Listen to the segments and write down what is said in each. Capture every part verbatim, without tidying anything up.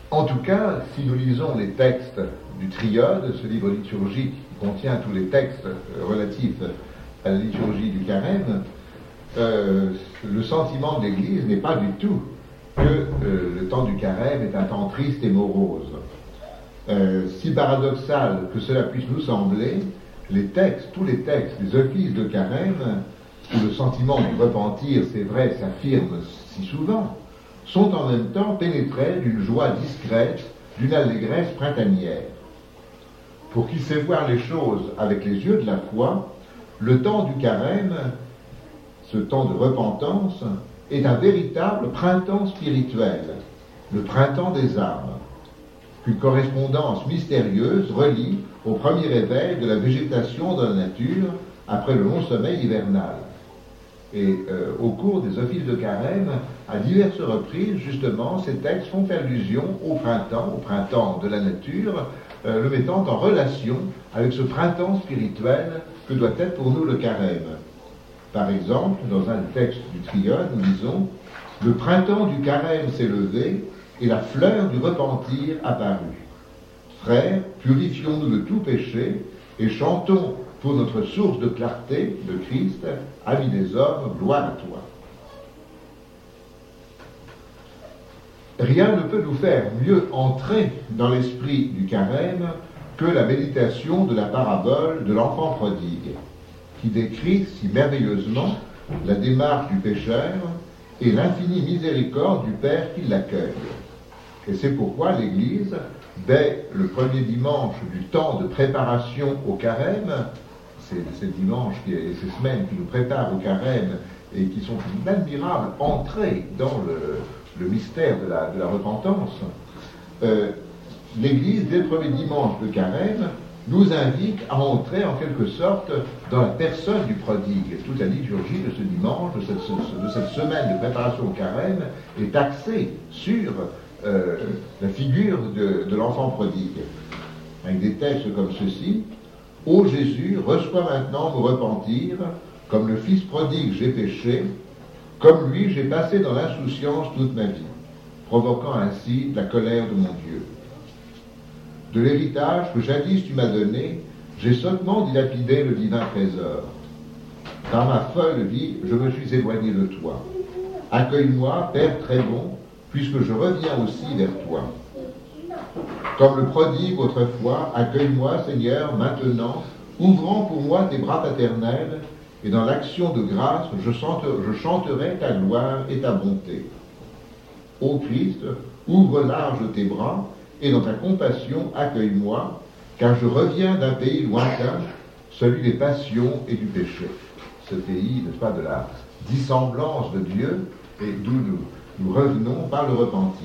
En tout cas, si nous lisons les textes du Triode, ce livre liturgique qui contient tous les textes relatifs à la liturgie du carême, euh, le sentiment de l'Église n'est pas du tout que euh, le temps du carême est un temps triste et morose. Euh, si paradoxal que cela puisse nous sembler, les textes, tous les textes des offices de carême, où le sentiment du repentir, c'est vrai, s'affirme si souvent, sont en même temps pénétrés d'une joie discrète, d'une allégresse printanière. Pour qui sait voir les choses avec les yeux de la foi, le temps du carême, ce temps de repentance, est un véritable printemps spirituel, le printemps des âmes, qu'une correspondance mystérieuse relie au premier réveil de la végétation dans la nature après le long sommeil hivernal. Et euh, au cours des offices de carême, à diverses reprises, justement, ces textes font allusion au printemps, au printemps de la nature, euh, le mettant en relation avec ce printemps spirituel que doit être pour nous le carême. Par exemple, dans un texte du Triode, nous disons « Le printemps du carême s'est levé et la fleur du repentir apparut. Frères, purifions-nous de tout péché et chantons pour notre source de clarté, de Christ, ami des hommes, gloire à toi. » Rien ne peut nous faire mieux entrer dans l'esprit du carême que la méditation de la parabole de l'enfant prodigue, qui décrit si merveilleusement la démarche du pécheur et l'infinie miséricorde du Père qui l'accueille. Et c'est pourquoi l'Église, dès le premier dimanche du temps de préparation au carême, c'est ces dimanches et ces semaines qui nous préparent au carême et qui sont une admirable entrée dans le, le mystère de la, de la repentance, euh, l'Église, dès le premier dimanche de carême, nous invite à entrer en quelque sorte dans la personne du prodigue. Toute la liturgie de ce dimanche, de cette, de cette semaine de préparation au carême, est axée sur euh, la figure de, de l'enfant prodigue. Avec des textes comme ceci: « Ô Jésus, reçois maintenant mon repentir, comme le fils prodigue j'ai péché, comme lui j'ai passé dans l'insouciance toute ma vie, provoquant ainsi la colère de mon Dieu. De l'héritage que jadis tu m'as donné, j'ai sottement dilapidé le divin trésor. Par ma folle vie, je me suis éloigné de toi. Accueille-moi, Père très bon, puisque je reviens aussi vers toi. Comme le prodigue autrefois, accueille-moi, Seigneur, maintenant, ouvrant pour moi tes bras paternels, et dans l'action de grâce, je, chante, je chanterai ta gloire et ta bonté. Ô Christ, ouvre large tes bras, et dans ta compassion, accueille-moi, car je reviens d'un pays lointain, celui des passions et du péché. » Ce pays, n'est-ce pas, de la dissemblance de Dieu, et d'où nous, nous revenons par le repentir.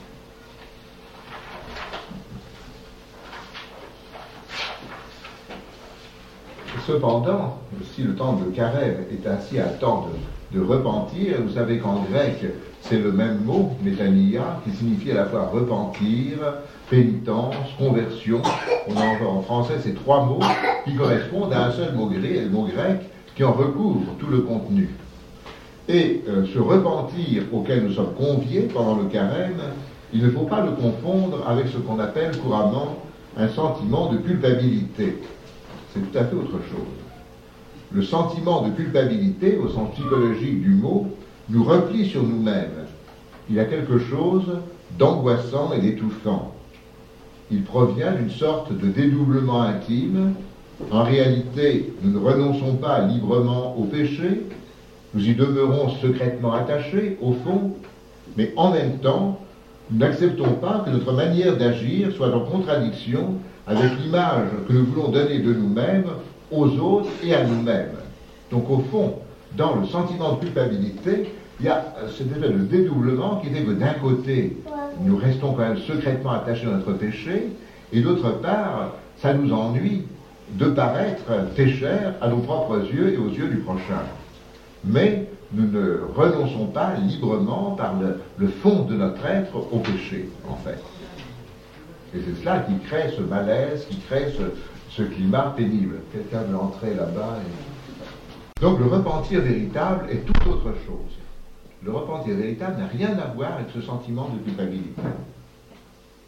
Cependant, si le temps de carême est ainsi un temps de, de repentir, vous savez qu'en grec, c'est le même mot, métania, qui signifie à la fois repentir, pénitence, conversion. On a en français ces trois mots qui correspondent à un seul mot grec, le mot grec qui en recouvre tout le contenu. Et euh, ce repentir auquel nous sommes conviés pendant le carême, il ne faut pas le confondre avec ce qu'on appelle couramment un sentiment de culpabilité. C'est tout à fait autre chose. Le sentiment de culpabilité, au sens psychologique du mot, nous replie sur nous-mêmes. Il y a quelque chose d'angoissant et d'étouffant. Il provient d'une sorte de dédoublement intime. En réalité, nous ne renonçons pas librement au péché, nous y demeurons secrètement attachés, au fond, mais en même temps, nous n'acceptons pas que notre manière d'agir soit en contradiction avec l'image que nous voulons donner de nous-mêmes aux autres et à nous-mêmes. Donc au fond, dans le sentiment de culpabilité, il y a cet effet de dédoublement qui fait que d'un côté, nous restons quand même secrètement attachés à notre péché, et d'autre part, ça nous ennuie de paraître pécheurs à nos propres yeux et aux yeux du prochain. Mais nous ne renonçons pas librement par le, le fond de notre être au péché, en fait. Et c'est cela qui crée ce malaise, qui crée ce, ce climat pénible. Quelqu'un veut entrer là-bas et... Donc le repentir véritable est tout autre chose. Le repentir véritable n'a rien à voir avec ce sentiment de culpabilité.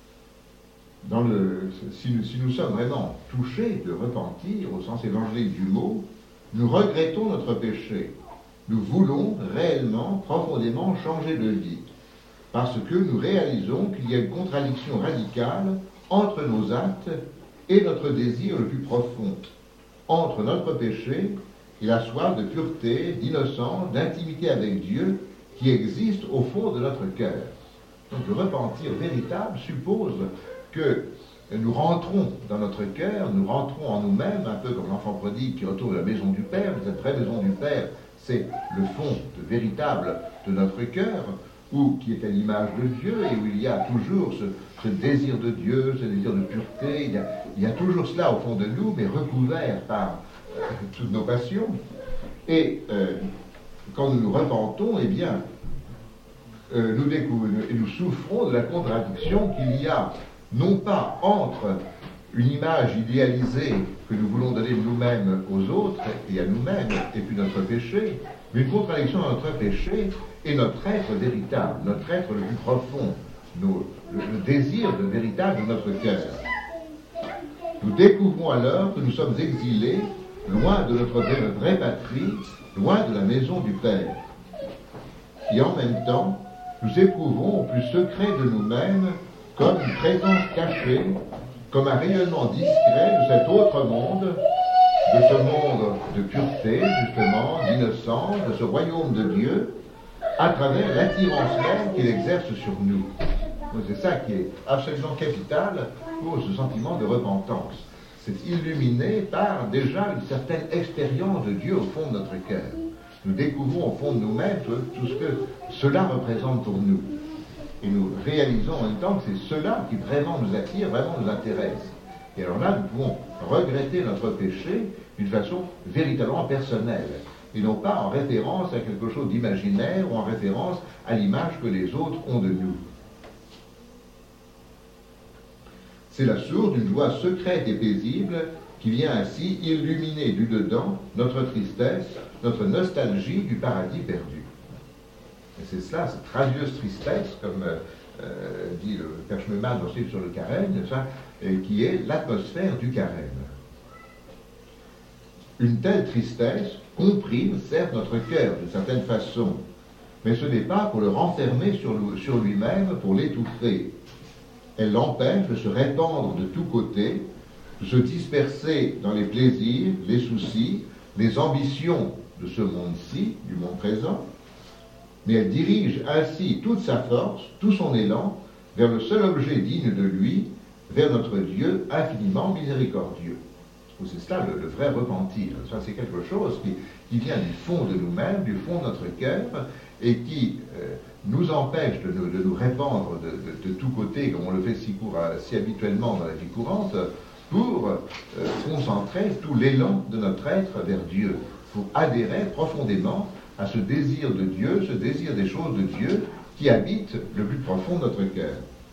dans le, si, nous, si nous sommes vraiment touchés de repentir, au sens évangélique du mot, nous regrettons notre péché. Nous voulons réellement, profondément changer de vie, parce que nous réalisons qu'il y a une contradiction radicale entre nos actes et notre désir le plus profond, entre notre péché et la soif de pureté, d'innocence, d'intimité avec Dieu qui existe au fond de notre cœur. Donc le repentir véritable suppose que nous rentrons dans notre cœur, nous rentrons en nous-mêmes, un peu comme l'enfant prodigue qui retourne à la maison du Père. Cette vraie maison du Père, c'est le fond de, véritable de notre cœur, où, qui est à l'image de Dieu, et où il y a toujours ce, ce désir de Dieu, ce désir de pureté. Il y, a, il y a toujours cela au fond de nous, mais recouvert par euh, toutes nos passions. Et euh, quand nous nous repentons, eh bien, euh, nous découvrons et nous souffrons de la contradiction qu'il y a, non pas entre une image idéalisée que nous voulons donner de nous-mêmes aux autres et à nous-mêmes, et puis notre péché, mais une contradiction entre notre péché et notre être véritable, notre être le plus profond, nos, le, le désir de véritable de notre cœur. Nous découvrons alors que nous sommes exilés, loin de notre vraie patrie, loin de la maison du Père. Et en même temps, nous éprouvons au plus secret de nous-mêmes comme une présence cachée, comme un rayonnement discret de cet autre monde, de ce monde de pureté, justement, d'innocence, de ce royaume de Dieu, à travers l'attirance même qu'il exerce sur nous. C'est ça qui est absolument capital pour ce sentiment de repentance. C'est illuminé par déjà une certaine expérience de Dieu au fond de notre cœur. Nous découvrons au fond de nous-mêmes tout ce que cela représente pour nous. Et nous réalisons en même temps que c'est cela qui vraiment nous attire, vraiment nous intéresse. Et alors là, nous pouvons regretter notre péché d'une façon véritablement personnelle, et non pas en référence à quelque chose d'imaginaire ou en référence à l'image que les autres ont de nous. C'est la source d'une joie secrète et paisible qui vient ainsi illuminer du dedans notre tristesse, notre nostalgie du paradis perdu. Et c'est cela, cette radieuse tristesse, comme euh, dit le Père Schmemann ensuite sur le carême, qui est l'atmosphère du carême. Une telle tristesse comprime certes notre cœur d'une certaine façon, mais ce n'est pas pour le renfermer sur, sur lui-même, pour l'étouffer. Elle l'empêche de se répandre de tous côtés, de se disperser dans les plaisirs, les soucis, les ambitions de ce monde-ci, du monde présent, mais elle dirige ainsi toute sa force, tout son élan, vers le seul objet digne de lui, vers notre Dieu infiniment miséricordieux. C'est cela le, le vrai repentir. Ça, c'est quelque chose qui, qui vient du fond de nous-mêmes, du fond de notre cœur, et qui euh, nous empêche de nous, de nous répandre de, de, de tous côtés, comme on le fait si, court, si habituellement dans la vie courante, pour euh, concentrer tout l'élan de notre être vers Dieu, pour adhérer profondément à ce désir de Dieu, ce désir des choses de Dieu qui habite le plus profond de notre cœur.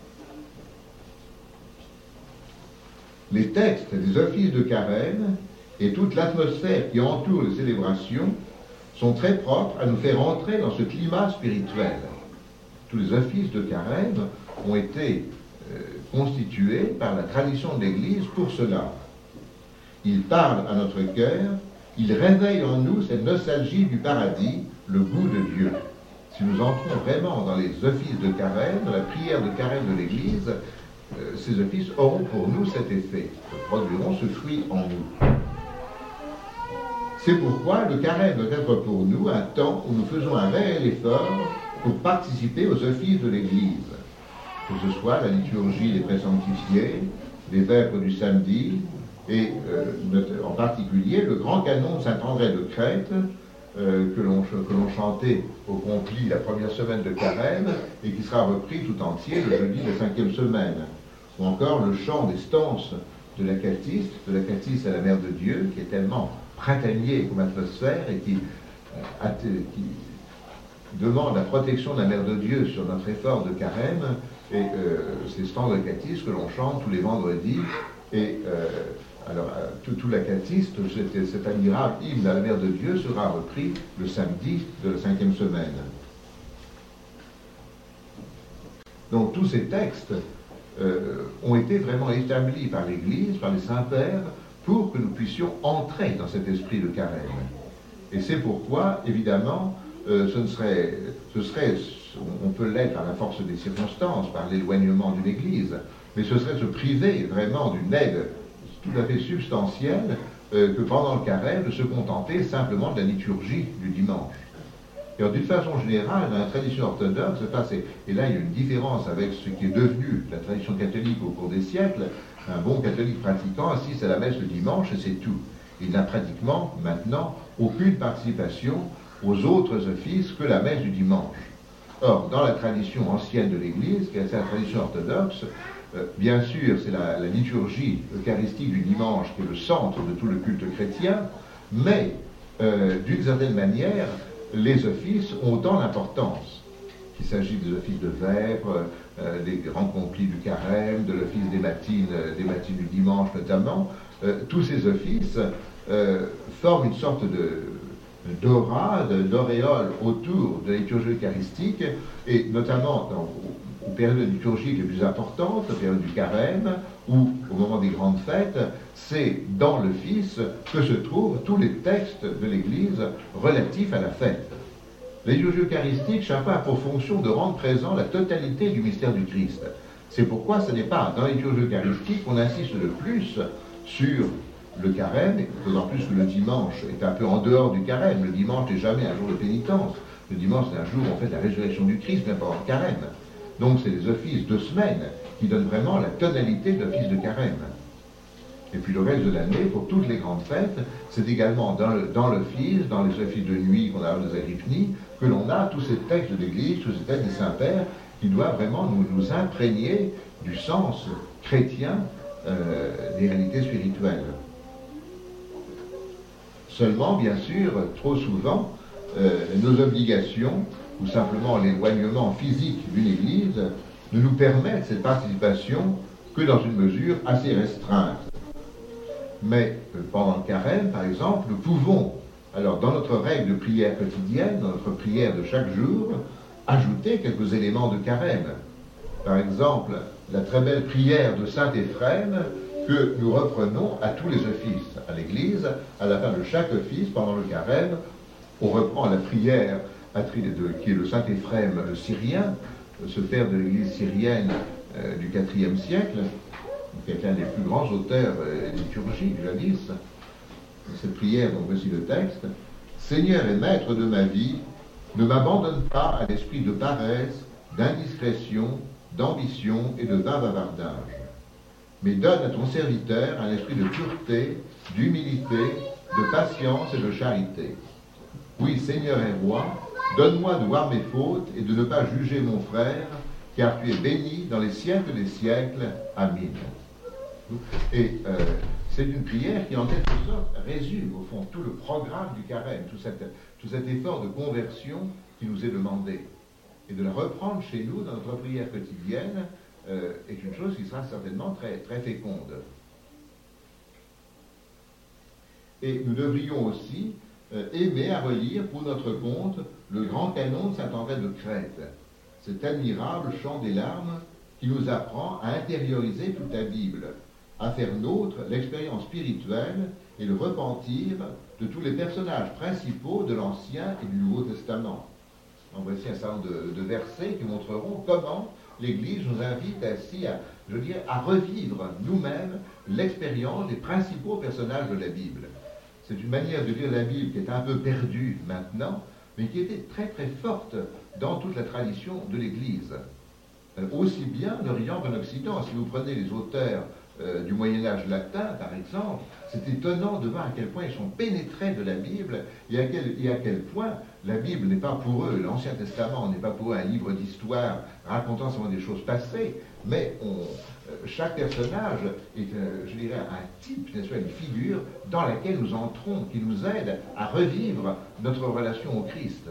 Les textes des offices de carême et toute l'atmosphère qui entoure les célébrations sont très propres à nous faire entrer dans ce climat spirituel. Tous les offices de carême ont été euh, constitués par la tradition de l'Église pour cela. Ils parlent à notre cœur, ils réveillent en nous cette nostalgie du paradis, le goût de Dieu. Si nous entrons vraiment dans les offices de carême, dans la prière de carême de l'Église, euh, ces offices auront pour nous cet effet, produiront ce fruit en nous. C'est pourquoi le carême doit être pour nous un temps où nous faisons un réel effort pour participer aux offices de l'Église, que ce soit la liturgie des présanctifiés, les vêpres du samedi, et euh, en particulier le grand canon de Saint-André de Crète, euh, que l'on que l'on chantait au compli la première semaine de carême, et qui sera repris tout entier le jeudi de la cinquième semaine. Ou encore le chant des stances de l'Acatiste, de l'Acatiste à la Mère de Dieu, qui est tellement printanier comme atmosphère et qui, euh, qui demande la protection de la Mère de Dieu sur notre effort de carême, et euh, ces stances de l'Acatiste que l'on chante tous les vendredis, et euh, alors euh, tout, tout l'Acatiste, cet, cet admirable hymne à la Mère de Dieu sera repris le samedi de la cinquième semaine. Donc tous ces textes euh, ont été vraiment établis par l'Église, par les saints-pères, pour que nous puissions entrer dans cet esprit de carême. Et c'est pourquoi, évidemment, euh, ce ne serait, ce serait, on peut l'être à la force des circonstances, par l'éloignement d'une Église, mais ce serait se priver vraiment d'une aide tout à fait substantielle euh, que pendant le carême, de se contenter simplement de la liturgie du dimanche. Et alors, d'une façon générale, dans la tradition orthodoxe, et là il y a une différence avec ce qui est devenu la tradition catholique au cours des siècles. Un bon catholique pratiquant assiste à la messe le dimanche et c'est tout. Il n'a pratiquement maintenant aucune participation aux autres offices que la messe du dimanche. Or, dans la tradition ancienne de l'Église, qui est la tradition orthodoxe, euh, bien sûr, c'est la, la liturgie eucharistique du dimanche qui est le centre de tout le culte chrétien, mais euh, d'une certaine manière, les offices ont autant d'importance. Qu'il s'agit des offices de vêpres, euh, des grands complis du carême, de l'office des matines, euh, des matines du dimanche notamment, euh, tous ces offices euh, forment une sorte de d'aura, d'auréole autour de la liturgie eucharistique, et notamment dans, aux périodes liturgiques les plus importantes, la période du carême, ou au moment des grandes fêtes, c'est dans l'office que se trouvent tous les textes de l'Église relatifs à la fête. La liturgie eucharistique, chacun a pour fonction de rendre présent la totalité du mystère du Christ. C'est pourquoi ce n'est pas dans la liturgie eucharistique qu'on insiste le plus sur le carême, d'autant plus que le dimanche est un peu en dehors du carême. Le dimanche n'est jamais un jour de pénitence. Le dimanche, c'est un jour où on fait la résurrection du Christ, même pas en carême. Donc, c'est les offices de semaine qui donnent vraiment la tonalité de l'office de carême. Et puis le reste de l'année, pour toutes les grandes fêtes, c'est également dans, le, dans l'office, dans les offices de nuit qu'on a des Agrippnies, que l'on a tous ces textes de l'Église, tous ces textes des Saints-Pères, qui doivent vraiment nous, nous imprégner du sens chrétien euh, des réalités spirituelles. Seulement, bien sûr, trop souvent, euh, nos obligations, ou simplement l'éloignement physique d'une Église, ne nous permettent cette participation que dans une mesure assez restreinte. Mais euh, pendant le carême, par exemple, nous pouvons, alors dans notre règle de prière quotidienne, dans notre prière de chaque jour, ajouter quelques éléments de carême. Par exemple, la très belle prière de saint Éphrem, que nous reprenons à tous les offices. À l'Église, à la fin de chaque office, pendant le carême, on reprend la prière de, qui est le saint Éphrem le syrien, ce père de l'Église syrienne euh, du quatrième siècle, qui est un des plus grands auteurs euh, liturgiques jadis. Cette prière, donc voici le texte. « Seigneur et Maître de ma vie, ne m'abandonne pas à l'esprit de paresse, d'indiscrétion, d'ambition et de vain bavardage. Mais donne à ton serviteur un esprit de pureté, d'humilité, de patience et de charité. Oui, Seigneur et Roi, donne-moi de voir mes fautes et de ne pas juger mon frère, car tu es béni dans les siècles des siècles. Amen. » Et euh, c'est une prière qui, en quelque sorte, résume, au fond, tout le programme du carême, tout, cette, tout cet effort de conversion qui nous est demandé. Et de la reprendre chez nous, dans notre prière quotidienne, Euh, est une chose qui sera certainement très, très féconde. Et nous devrions aussi euh, aimer à relire pour notre compte le grand canon de saint André de Crète, cet admirable chant des larmes qui nous apprend à intérioriser toute la Bible, à faire nôtre l'expérience spirituelle et le repentir de tous les personnages principaux de l'Ancien et du Nouveau Testament. Donc voici un certain nombre de, de versets qui montreront comment l'Église nous invite ainsi à, je veux dire, à revivre nous-mêmes l'expérience des principaux personnages de la Bible. C'est une manière de lire la Bible qui est un peu perdue maintenant, mais qui était très très forte dans toute la tradition de l'Église. Euh, aussi bien en Orient qu'en Occident. Si vous prenez les auteurs euh, du Moyen-Âge latin, par exemple, c'est étonnant de voir à quel point ils sont pénétrés de la Bible et à quel, et à quel point la Bible n'est pas pour eux, l'Ancien Testament n'est pas pour eux un livre d'histoire racontant seulement des choses passées, mais on, euh, chaque personnage est, euh, je dirais, un type, n'est-ce pas, une figure dans laquelle nous entrons, qui nous aide à revivre notre relation au Christ.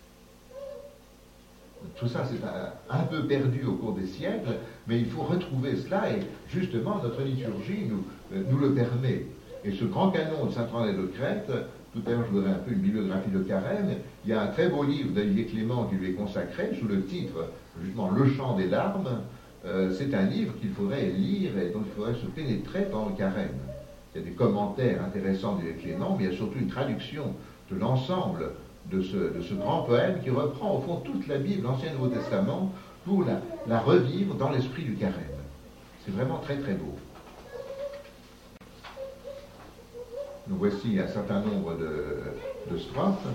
Tout ça, c'est un, un peu perdu au cours des siècles, mais il faut retrouver cela, et justement, notre liturgie nous, euh, nous le permet. Et ce grand canon de saint André de Crète, tout à l'heure je vous donnerai un peu une bibliographie de carême, il y a un très beau livre d'Olivier Clément qui lui est consacré, sous le titre, justement, Le chant des larmes, euh, c'est un livre qu'il faudrait lire et dont il faudrait se pénétrer pendant le carême. Il y a des commentaires intéressants du Clément, mais il y a surtout une traduction de l'ensemble de ce, de ce grand poème qui reprend au fond toute la Bible, l'Ancien et le Nouveau Testament, pour la, la revivre dans l'esprit du carême. C'est vraiment très très beau. Nous voici un certain nombre de, de strophes.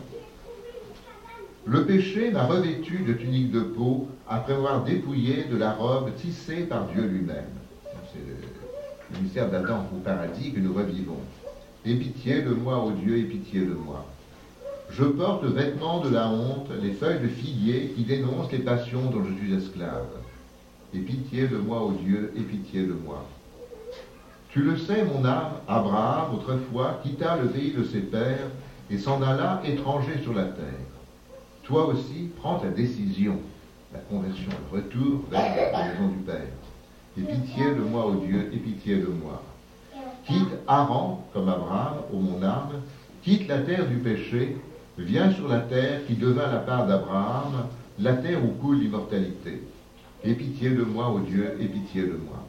Le péché m'a revêtu de tunique de peau après avoir dépouillé de la robe tissée par Dieu lui-même. C'est le, le mystère d'Adam au paradis que nous revivons. Aie pitié de moi, ô Dieu, aie pitié de moi. Je porte le vêtement de la honte, les feuilles de figuier qui dénoncent les passions dont je suis esclave. Aie pitié de moi, ô Dieu, aie pitié de moi. Tu le sais, mon âme, Abraham, autrefois, quitta le pays de ses pères et s'en alla étranger sur la terre. Toi aussi, prends ta décision, la conversion, le retour vers la maison du Père. Aie pitié de moi, ô Dieu, aie pitié de moi. Quitte Haran, comme Abraham, ô mon âme, quitte la terre du péché, viens sur la terre qui devint la part d'Abraham, la terre où coule l'immortalité. Aie pitié de moi, ô Dieu, aie pitié de moi.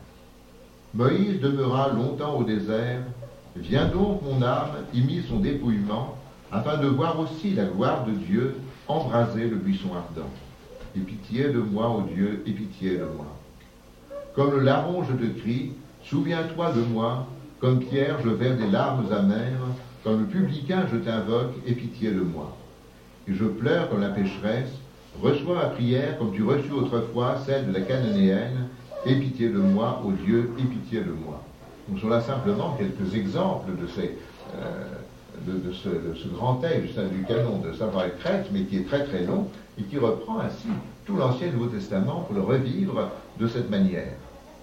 Moïse demeura longtemps au désert. Viens donc, mon âme, y mit son dépouillement, afin de voir aussi la gloire de Dieu embraser le buisson ardent. Aie pitié de moi, ô Dieu, aie pitié de moi. Comme le larron, je te crie, souviens-toi de moi. Comme Pierre, je verse des larmes amères. Comme le publicain, je t'invoque, aie pitié de moi. Et je pleure comme la pécheresse. Reçois ma prière comme tu reçus autrefois celle de la Cananéenne. Aie pitié de moi, ô Dieu, aie pitié de moi. Nous sont là simplement quelques exemples de, ces, euh, de, de, ce, de ce grand texte du canon de Saint-Paul-Crète, mais qui est très très long et qui reprend ainsi tout l'Ancien et le Nouveau Testament pour le revivre de cette manière.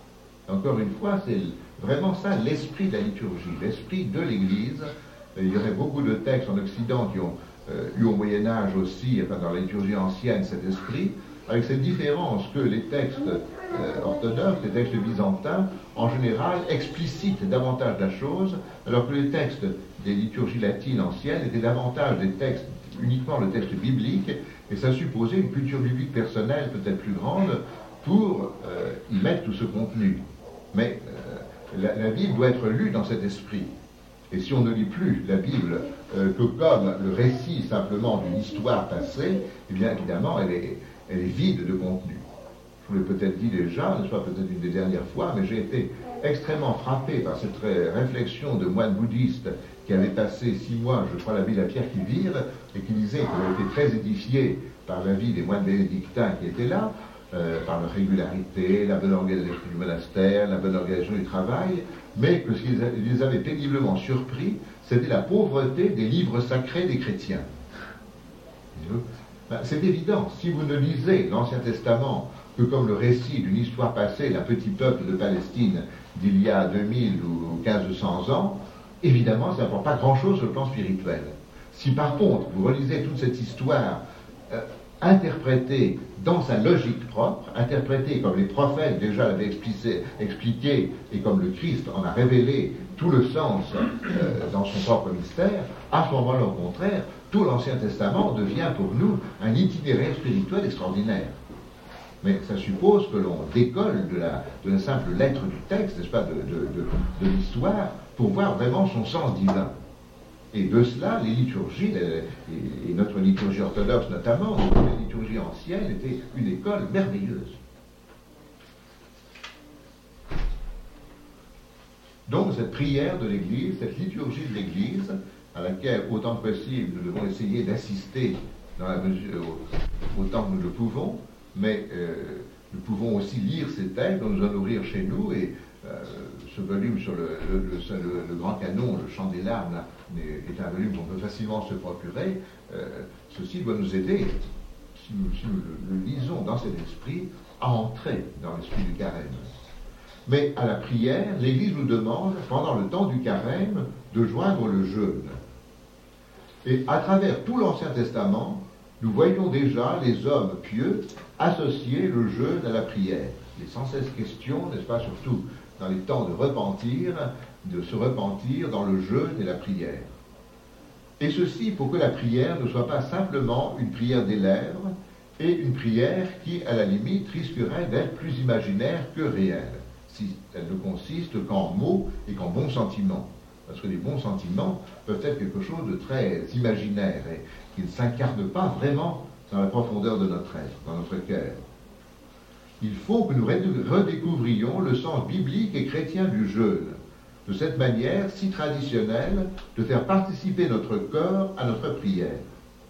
Encore une fois, c'est vraiment ça l'esprit de la liturgie, l'esprit de l'Église. Il y aurait beaucoup de textes en Occident qui ont euh, eu au Moyen-Âge aussi, enfin dans la liturgie ancienne, cet esprit, avec cette différence que les textes euh, orthodoxes, les textes byzantins, en général, explicitent davantage la chose, alors que les textes des liturgies latines anciennes étaient davantage des textes, uniquement le texte biblique, et ça supposait une culture biblique personnelle peut-être plus grande pour euh, y mettre tout ce contenu. Mais euh, la, la Bible doit être lue dans cet esprit. Et si on ne lit plus la Bible euh, que comme le récit simplement d'une histoire passée, eh bien évidemment, elle est, elle est vide de contenu. Je vous l'ai peut-être dit déjà, n'est-ce pas, peut-être une des dernières fois, mais j'ai été extrêmement frappé par cette réflexion de moines bouddhistes qui avaient passé six mois, je crois, la ville à Pierre-qui-Vire, et qui disaient qu'ils avaient été très édifiés par la vie des moines bénédictins qui étaient là, euh, par leur régularité, la bonne organisation du monastère, la bonne organisation du travail, mais que ce qui les avait péniblement surpris, c'était la pauvreté des livres sacrés des chrétiens. Ben, c'est évident, si vous ne lisez l'Ancien Testament que comme le récit d'une histoire passée d'un petit peuple de Palestine d'il y a deux mille ou quinze cents ans, évidemment, ça n'apporte pas grand-chose sur le plan spirituel. Si par contre, vous relisez toute cette histoire euh, interprétée dans sa logique propre, interprétée comme les prophètes déjà l'avaient expliqué et comme le Christ en a révélé tout le sens euh, dans son propre mystère, à ce moment-là, au contraire, tout l'Ancien Testament devient pour nous un itinéraire spirituel extraordinaire. Mais ça suppose que l'on décolle de la, de la simple lettre du texte, n'est-ce pas, de, de, de, de l'histoire, pour voir vraiment son sens divin. Et de cela, les liturgies, et notre liturgie orthodoxe notamment, les liturgies anciennes, étaient une école merveilleuse. Donc cette prière de l'Église, cette liturgie de l'Église, à laquelle autant que possible nous devons essayer d'assister dans la mesure autant que nous le pouvons, mais euh, nous pouvons aussi lire ces textes, nous en nourrir chez nous, et euh, ce volume sur le, le, le, le grand canon, le chant des larmes, là, est un volume qu'on peut facilement se procurer. Euh, ceci doit nous aider, si nous, si nous le, le lisons dans cet esprit, à entrer dans l'esprit du carême. Mais à la prière, l'Église nous demande, pendant le temps du carême, de joindre le jeûne. Et à travers tout l'Ancien Testament, nous voyons déjà les hommes pieux associer le jeûne à la prière. Il est sans cesse question, n'est-ce pas, surtout dans les temps de repentir, de se repentir dans le jeûne et la prière. Et ceci pour que la prière ne soit pas simplement une prière des lèvres, et une prière qui, à la limite, risquerait d'être plus imaginaire que réelle, si elle ne consiste qu'en mots et qu'en bons sentiments. Parce que les bons sentiments peuvent être quelque chose de très imaginaire et qui ne s'incarnent pas vraiment dans la profondeur de notre être, dans notre cœur. Il faut que nous redécouvrions le sens biblique et chrétien du jeûne, de cette manière si traditionnelle de faire participer notre corps à notre prière.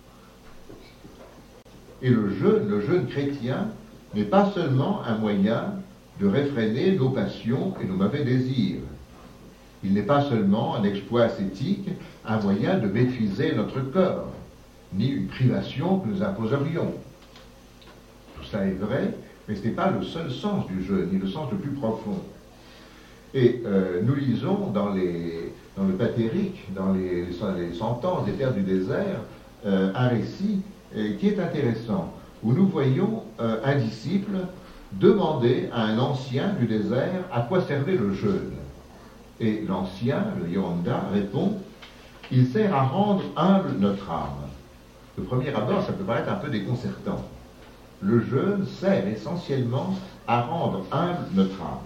Et le jeûne, le jeûne chrétien, n'est pas seulement un moyen de réfréner nos passions et nos mauvais désirs. Il n'est pas seulement un exploit ascétique, un moyen de maîtriser notre corps, ni une privation que nous imposerions. Tout ça est vrai, mais ce n'est pas le seul sens du jeûne, ni le sens le plus profond. Et euh, nous lisons dans, les, dans le Patérique, dans les, les sentences des terres du désert, euh, un récit euh, qui est intéressant, où nous voyons euh, un disciple demander à un ancien du désert à quoi servait le jeûne. Et l'ancien, le Yoanda, répond « Il sert à rendre humble notre âme ». De premier abord, ça peut paraître un peu déconcertant. Le jeûne sert essentiellement à rendre humble notre âme.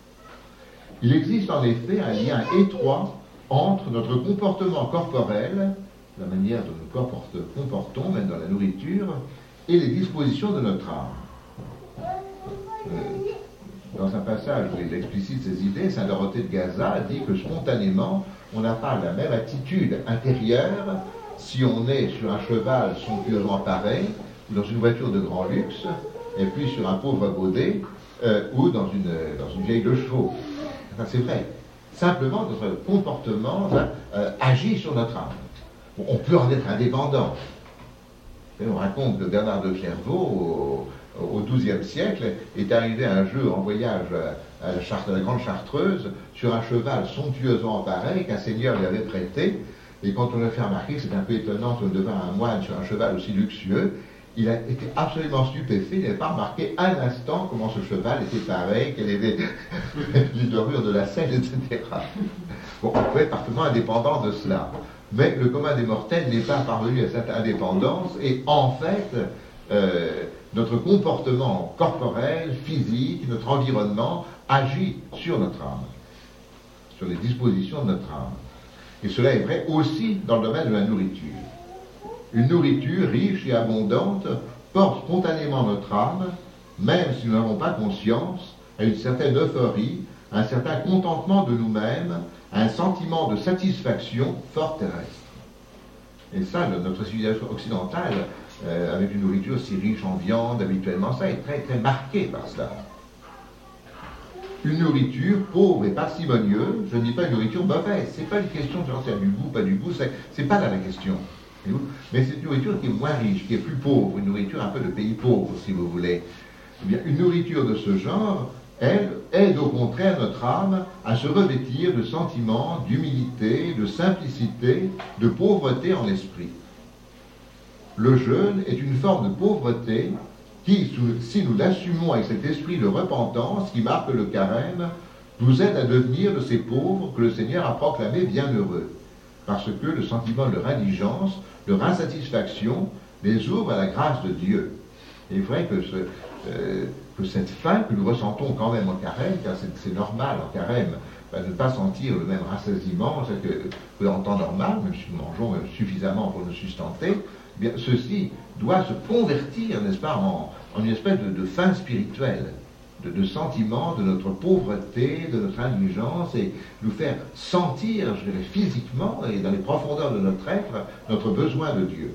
Il existe en effet un lien étroit entre notre comportement corporel, la manière dont nous nous comportons, même dans la nourriture, et les dispositions de notre âme. Euh, dans un passage où il explicite ces idées, saint Dorothée de Gaza dit que spontanément, on n'a pas la même attitude intérieure si on est sur un cheval somptueusement paré, ou dans une voiture de grand luxe, et puis sur un pauvre baudet, euh, ou dans une, dans une vieille de chevaux. Enfin, c'est vrai. Simplement, notre comportement euh, agit sur notre âme. Bon, on peut en être indépendant. Et on raconte que Bernard de Clairvaux, au, au douzième siècle, est arrivé à un jeu en voyage à la, Charte, à la Grande Chartreuse sur un cheval somptueusement pareil qu'un seigneur lui avait prêté. Et quand on a fait remarquer que c'est un peu étonnant qu'on devint un moine sur un cheval aussi luxueux, il a été absolument stupéfait, il n'avait pas remarqué un instant comment ce cheval était pareil, quelle était les dorures de la selle, et cetera. Bon, on peut être parfaitement indépendant de cela. Mais le commun des mortels n'est pas parvenu à cette indépendance, et en fait, euh, notre comportement corporel, physique, notre environnement agit sur notre âme, sur les dispositions de notre âme. Et cela est vrai aussi dans le domaine de la nourriture. Une nourriture riche et abondante porte spontanément notre âme, même si nous n'avons pas conscience, à une certaine euphorie, à un certain contentement de nous-mêmes, à un sentiment de satisfaction fort terrestre. Et ça, notre civilisation occidentale, euh, avec une nourriture si riche en viande, habituellement, ça est très, très marqué par cela. Une nourriture pauvre et parcimonieuse, je ne dis pas une nourriture mauvaise, c'est pas une question de savoir si elle a du goût, pas du goût, c'est, c'est pas là la question. Mais c'est une nourriture qui est moins riche, qui est plus pauvre, une nourriture un peu de pays pauvre, si vous voulez. Eh bien, une nourriture de ce genre, elle aide au contraire notre âme à se revêtir de sentiments d'humilité, de simplicité, de pauvreté en l'esprit. Le jeûne est une forme de pauvreté qui, si nous l'assumons avec cet esprit de repentance qui marque le carême, nous aide à devenir de ces pauvres que le Seigneur a proclamés bienheureux. Parce que le sentiment de leur indigence, de leur insatisfaction, les ouvre à la grâce de Dieu. Et il est vrai que, ce, euh, que cette faim que nous ressentons quand même en carême, car c'est, c'est normal en carême, ben, de ne pas sentir le même rassasiement que, que en temps normal, même si nous mangeons suffisamment pour nous sustenter, eh bien, ceci doit se convertir, n'est-ce pas, en, en une espèce de, de faim spirituelle. De, de sentiment de notre pauvreté, de notre indigence, et nous faire sentir, je dirais, physiquement et dans les profondeurs de notre être, notre besoin de Dieu.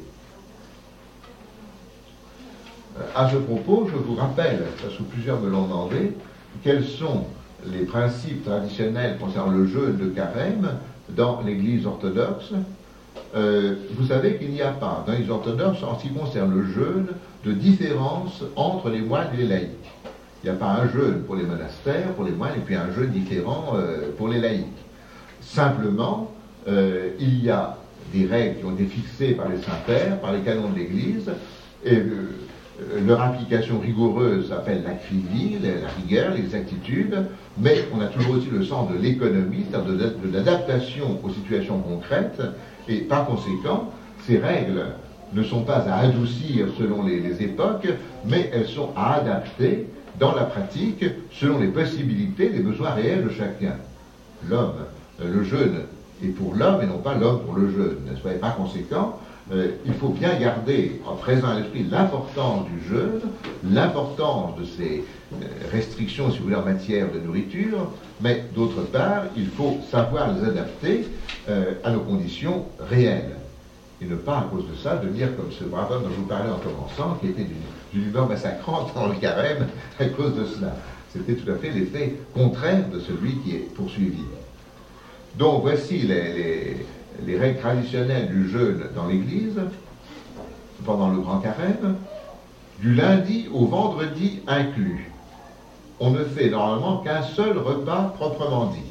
Euh, à ce propos, je vous rappelle, parce que plusieurs me l'ont demandé, quels sont les principes traditionnels concernant le jeûne de carême dans l'Église orthodoxe. Euh, vous savez qu'il n'y a pas, dans l'Église orthodoxe, en ce qui concerne le jeûne, de différence entre les moines et les laïcs. Il n'y a pas un jeûne pour les monastères, pour les moines, et puis un jeûne différent euh, pour les laïcs. Simplement, euh, il y a des règles qui ont été fixées par les saints-pères, par les canons de l'Église, et euh, leur application rigoureuse s'appelle l'acrivie, la rigueur, l'exactitude, mais on a toujours aussi le sens de l'économie, c'est-à-dire de, de, de l'adaptation aux situations concrètes, et par conséquent, ces règles ne sont pas à adoucir selon les, les époques, mais elles sont à adapter dans la pratique selon les possibilités, les besoins réels de chacun. L'homme, le jeûne est pour l'homme et non pas l'homme pour le jeûne, n'est-ce pas? Et par conséquent, euh, il faut bien garder en présent à l'esprit l'importance du jeûne, l'importance de ces restrictions, si vous voulez, en matière de nourriture, mais d'autre part, il faut savoir les adapter euh, à nos conditions réelles. Et ne pas, à cause de ça, devenir comme ce brave homme dont je vous parlais en commençant, qui était d'une humeur massacrante dans le carême à cause de cela. C'était tout à fait l'effet contraire de celui qui est poursuivi. Donc voici les, les, les règles traditionnelles du jeûne dans l'Église, pendant le grand carême, du lundi au vendredi inclus. On ne fait normalement qu'un seul repas proprement dit.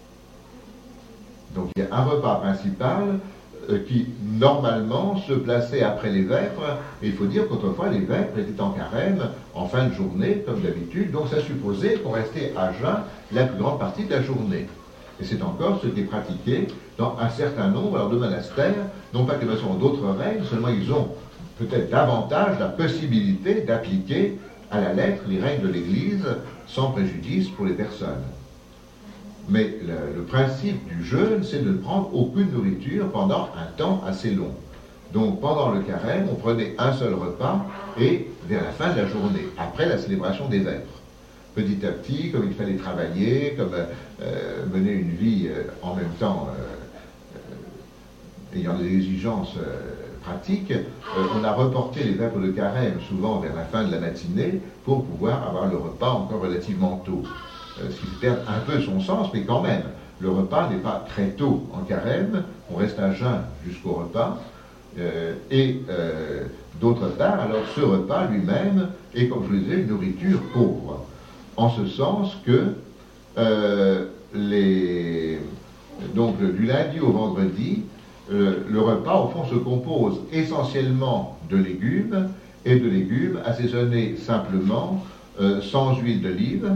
Donc il y a un repas principal euh, qui normalement se plaçait après les vêpres, et il faut dire qu'autrefois les vêpres étaient en carême en fin de journée comme d'habitude, donc ça supposait qu'on restait à jeun la plus grande partie de la journée. Et c'est encore ce qui est pratiqué dans un certain nombre alors, de monastères, non pas que ce sont d'autres règles, seulement ils ont peut-être davantage la possibilité d'appliquer à la lettre les règles de l'Église sans préjudice pour les personnes. Mais le, le principe du jeûne, c'est de ne prendre aucune nourriture pendant un temps assez long. Donc pendant le carême, on prenait un seul repas et vers la fin de la journée, après la célébration des vêpres. Petit à petit, comme il fallait travailler, comme euh, mener une vie euh, en même temps euh, euh, ayant des exigences euh, pratiques, euh, on a reporté les vêpres de carême souvent vers la fin de la matinée pour pouvoir avoir le repas encore relativement tôt. Euh, ce qui perd un peu son sens, mais quand même, le repas n'est pas très tôt en carême, on reste à jeun jusqu'au repas, euh, et euh, d'autre part, alors ce repas lui-même est, comme je vous le disais, une nourriture pauvre. En ce sens que euh, les, donc du lundi au vendredi, euh, le repas au fond se compose essentiellement de légumes et de légumes assaisonnés simplement, euh, sans huile d'olive.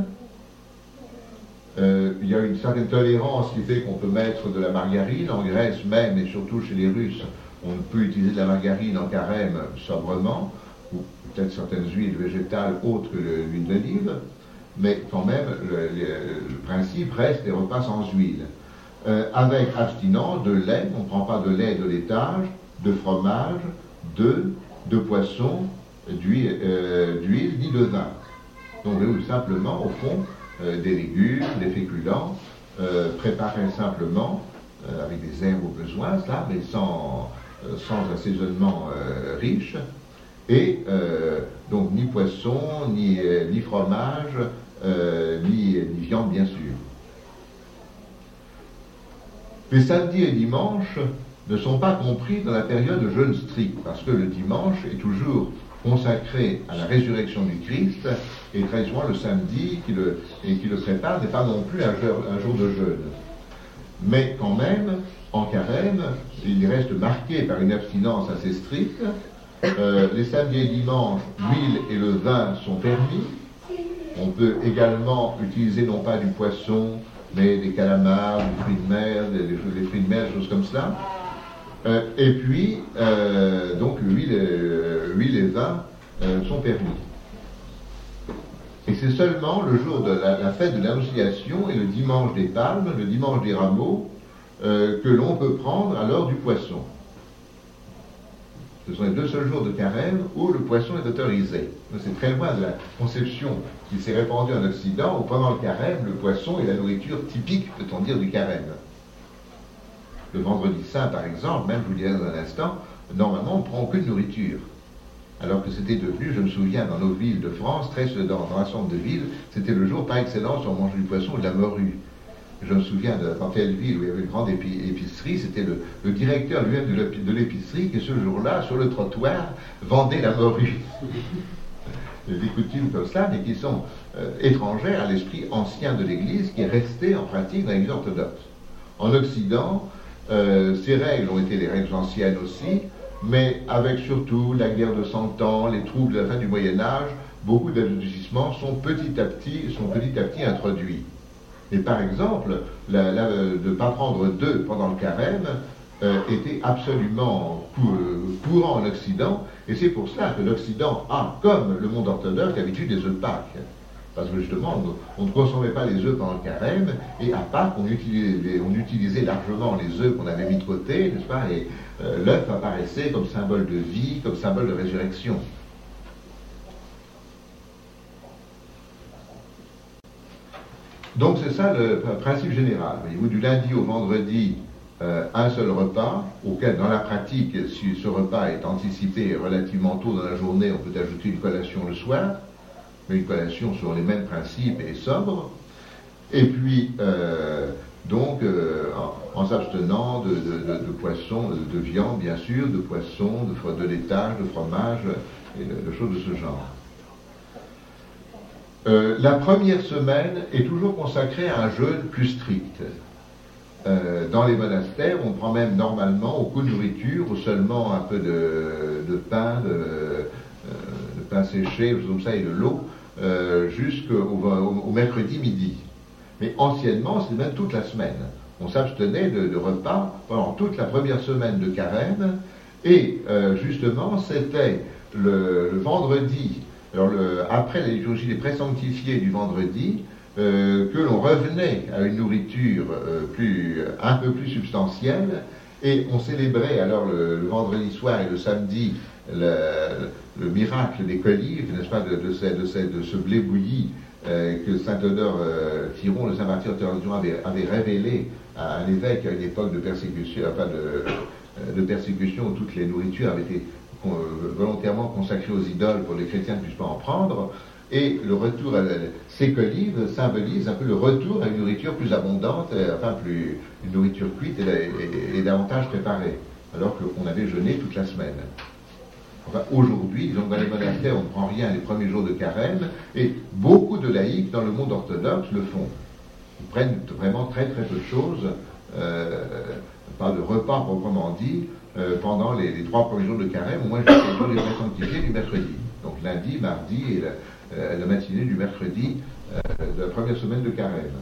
Euh, il y a une certaine tolérance qui fait qu'on peut mettre de la margarine. En Grèce même, et surtout chez les Russes, on peut utiliser de la margarine en carême sobrement, ou peut-être certaines huiles végétales autres que l'huile d'olive. Mais quand même, le, le, le principe reste des repas sans huile. Euh, avec abstinence de lait, on ne prend pas de lait de laitage, de fromage, d'œufs, de poisson, d'huile, euh, d'huile ni de vin. Donc tout simplement, au fond, euh, des légumes, des féculents, euh, préparés simplement, euh, avec des herbes au besoin, ça, mais sans, euh, sans assaisonnement euh, riche. Et euh, donc ni poisson, ni, euh, ni fromage, euh, ni, ni viande bien sûr. Les samedis et dimanches ne sont pas compris dans la période de jeûne strict, parce que le dimanche est toujours consacré à la résurrection du Christ, et très souvent le samedi qui le, et qui le prépare n'est pas non plus un jour, un jour de jeûne. Mais quand même, en carême, il reste marqué par une abstinence assez stricte. Euh, les samedis et dimanches, l'huile et le vin sont permis. On peut également utiliser non pas du poisson, mais des calamars, des fruits de mer, des, des fruits de mer, des choses comme cela. Euh, et puis, euh, donc, l'huile, euh, l'huile et vin euh, sont permis. Et c'est seulement le jour de la, la fête de l'Annonciation et le dimanche des Palmes, le dimanche des Rameaux, euh, que l'on peut prendre alors du poisson. Ce sont les deux seuls jours de carême où le poisson est autorisé. C'est très loin de la conception qui s'est répandue en Occident, où pendant le carême, le poisson est la nourriture typique, peut-on dire, du carême. Le vendredi saint, par exemple, même je vous dirai dans un instant, normalement on ne prend aucune nourriture. Alors que c'était devenu, je me souviens, dans nos villes de France, très dans, dans un centre de ville, c'était le jour par excellence où on mangeait du poisson ou de la morue. Je me souviens de, dans telle ville où il y avait une grande épi, épicerie, c'était le, le directeur lui-même de l'épicerie qui, ce jour-là, sur le trottoir, vendait la morue. Des coutumes comme ça, mais qui sont euh, étrangères à l'esprit ancien de l'Église, qui est resté en pratique dans l'Église orthodoxe. En Occident, euh, ces règles ont été les règles anciennes aussi, mais avec surtout la guerre de Cent Ans, les troubles de la fin du Moyen-Âge, beaucoup d'adoucissements sont petit à petit, sont petit à petit introduits. Et par exemple, la, la, de ne pas prendre d'œufs pendant le carême euh, était absolument cou- courant en Occident, et c'est pour cela que l'Occident a, comme le monde orthodoxe, l'habitude des œufs de Pâques. Parce que justement, on ne consommait pas les œufs pendant le carême, et à Pâques, on utilisait, on utilisait largement les œufs qu'on avait mis de côté, n'est-ce pas, et euh, l'œuf apparaissait comme symbole de vie, comme symbole de résurrection. Donc c'est ça le principe général. Voyez-vous, du lundi au vendredi, euh, un seul repas, auquel dans la pratique, si ce repas est anticipé relativement tôt dans la journée, on peut ajouter une collation le soir, mais une collation sur les mêmes principes et sobre. Et puis, euh, donc, euh, en, en s'abstenant de, de, de, de poisson, de, de viande, bien sûr, de poisson, de, de laitage, de fromage, et de, de choses de ce genre. Euh, la première semaine est toujours consacrée à un jeûne plus strict. Euh, dans les monastères, on prend même normalement au coup de nourriture, ou seulement un peu de, de pain, de, euh, de pain séché, comme ça, et de l'eau, euh, jusqu'au au, au mercredi midi. Mais anciennement, c'est même toute la semaine. On s'abstenait de, de repas pendant toute la première semaine de carême, et euh, justement, c'était le, le vendredi. Alors, le, après la liturgie des présanctifiés du vendredi, euh, que l'on revenait à une nourriture euh, plus, un peu plus substantielle, et on célébrait alors le, le vendredi soir et le samedi le, le miracle des colives, n'est-ce pas, de, de, ce, de, ce, de ce blé bouilli euh, que saint Théodore euh, Thiron, le saint martyr Théodore avait, avait révélé à un évêque à une époque de persécution, enfin de, de persécution où toutes les nourritures avaient été volontairement consacré aux idoles pour que les chrétiens ne puissent pas en prendre, et le retour à la, ces colives symbolise un peu le retour à une nourriture plus abondante, enfin plus une nourriture cuite et, et, et davantage préparée, alors qu'on avait jeûné toute la semaine. Enfin, aujourd'hui, disons, dans les monastères, on ne prend rien les premiers jours de carême, et beaucoup de laïcs dans le monde orthodoxe le font. Ils prennent vraiment très très peu de choses, euh, pas de repas proprement dit, Euh, pendant les, les trois premiers jours de carême, au moins jusqu'à les jours les présanctifiés du mercredi. Donc lundi, mardi et la, euh, la matinée du mercredi euh, de la première semaine de carême.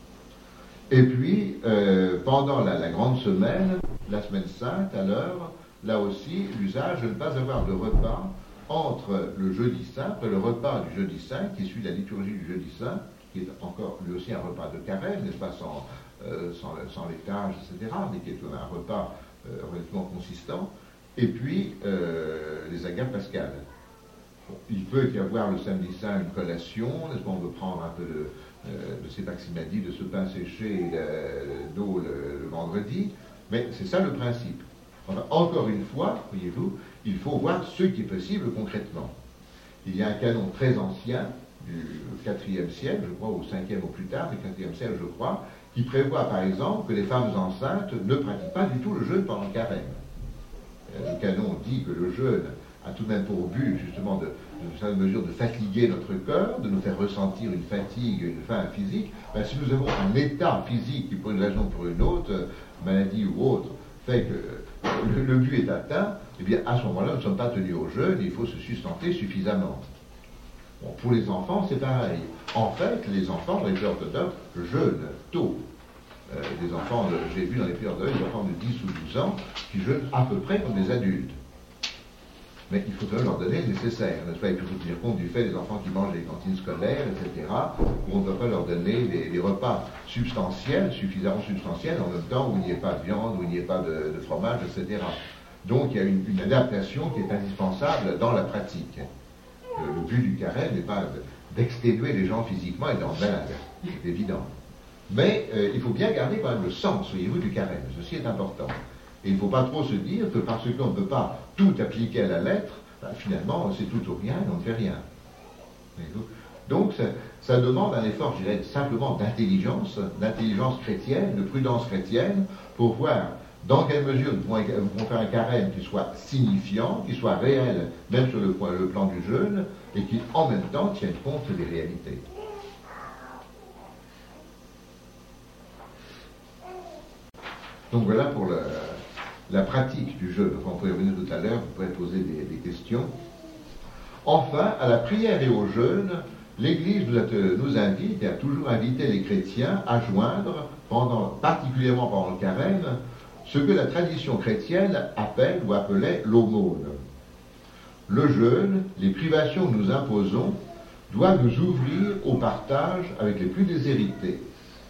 Et puis, euh, pendant la, la grande semaine, la semaine sainte, alors, là aussi, l'usage de ne pas avoir de repas entre le jeudi saint, après le repas du jeudi saint, qui suit la liturgie du jeudi saint, qui est encore lui aussi un repas de carême, n'est-ce pas, sans, euh, sans, sans laitage, et cetera, mais qui est un repas Euh, relativement consistant, et puis euh, les agapes pascales. Bon, il peut y avoir le samedi saint une collation, n'est-ce pas, on peut prendre un peu de, euh, de ces paximadis, de ce pain séché et d'eau le, le vendredi, mais c'est ça le principe. Enfin, encore une fois, voyez-vous, il faut voir ce qui est possible concrètement. Il y a un canon très ancien, du quatrième siècle, je crois, au cinquième au plus tard, mais quatrième siècle, je crois, qui prévoit par exemple que les femmes enceintes ne pratiquent pas du tout le jeûne pendant le carême. Le canon dit que le jeûne a tout de même pour but justement de, de certaine mesure de fatiguer notre cœur, de nous faire ressentir une fatigue, une faim physique. Ben, si nous avons un état physique qui pour une raison ou pour une autre, maladie ou autre, fait que le, le but est atteint, eh bien à ce moment-là nous ne sommes pas tenus au jeûne, il faut se sustenter suffisamment. Bon, pour les enfants, c'est pareil. En fait, les enfants, dans les pays orthodoxes, jeûnent tôt. Euh, des enfants, de, j'ai vu dans les pays orthodoxes, des enfants de dix ou douze ans qui jeûnent à peu près comme des adultes. Mais il faut quand même leur donner le nécessaire, n'est-ce pas? Et puis il faut tenir compte du fait des enfants qui mangent les cantines scolaires, et cetera, où on ne doit pas leur donner des, des repas substantiels, suffisamment substantiels, en même temps où il n'y ait pas de viande, où il n'y ait pas de, de fromage, et cetera. Donc il y a une, une adaptation qui est indispensable dans la pratique. Le but du carême n'est pas d'exténuer les gens physiquement et d'en malade, c'est évident. Mais euh, il faut bien garder quand même le sens, voyez-vous, du carême. Ceci est important. Et il ne faut pas trop se dire que parce qu'on ne peut pas tout appliquer à la lettre, ben, finalement, c'est tout ou rien et on ne fait rien. Donc, ça, ça demande un effort, je dirais, simplement d'intelligence, d'intelligence chrétienne, de prudence chrétienne, pour voir dans quelle mesure nous pouvons, nous pouvons faire un carême qui soit signifiant, qui soit réel, même sur le, point, le plan du jeûne, et qui, en même temps, tienne compte des réalités. Donc voilà pour le, la pratique du jeûne. Enfin, on peut y revenir tout à l'heure, vous pourrez poser des, des questions. Enfin, à la prière et au jeûne, l'Église nous, nous invite, et a toujours invité les chrétiens à joindre, pendant, particulièrement pendant le carême, ce que la tradition chrétienne appelle ou appelait l'aumône. Le jeûne, les privations que nous imposons, doivent nous ouvrir au partage avec les plus déshérités.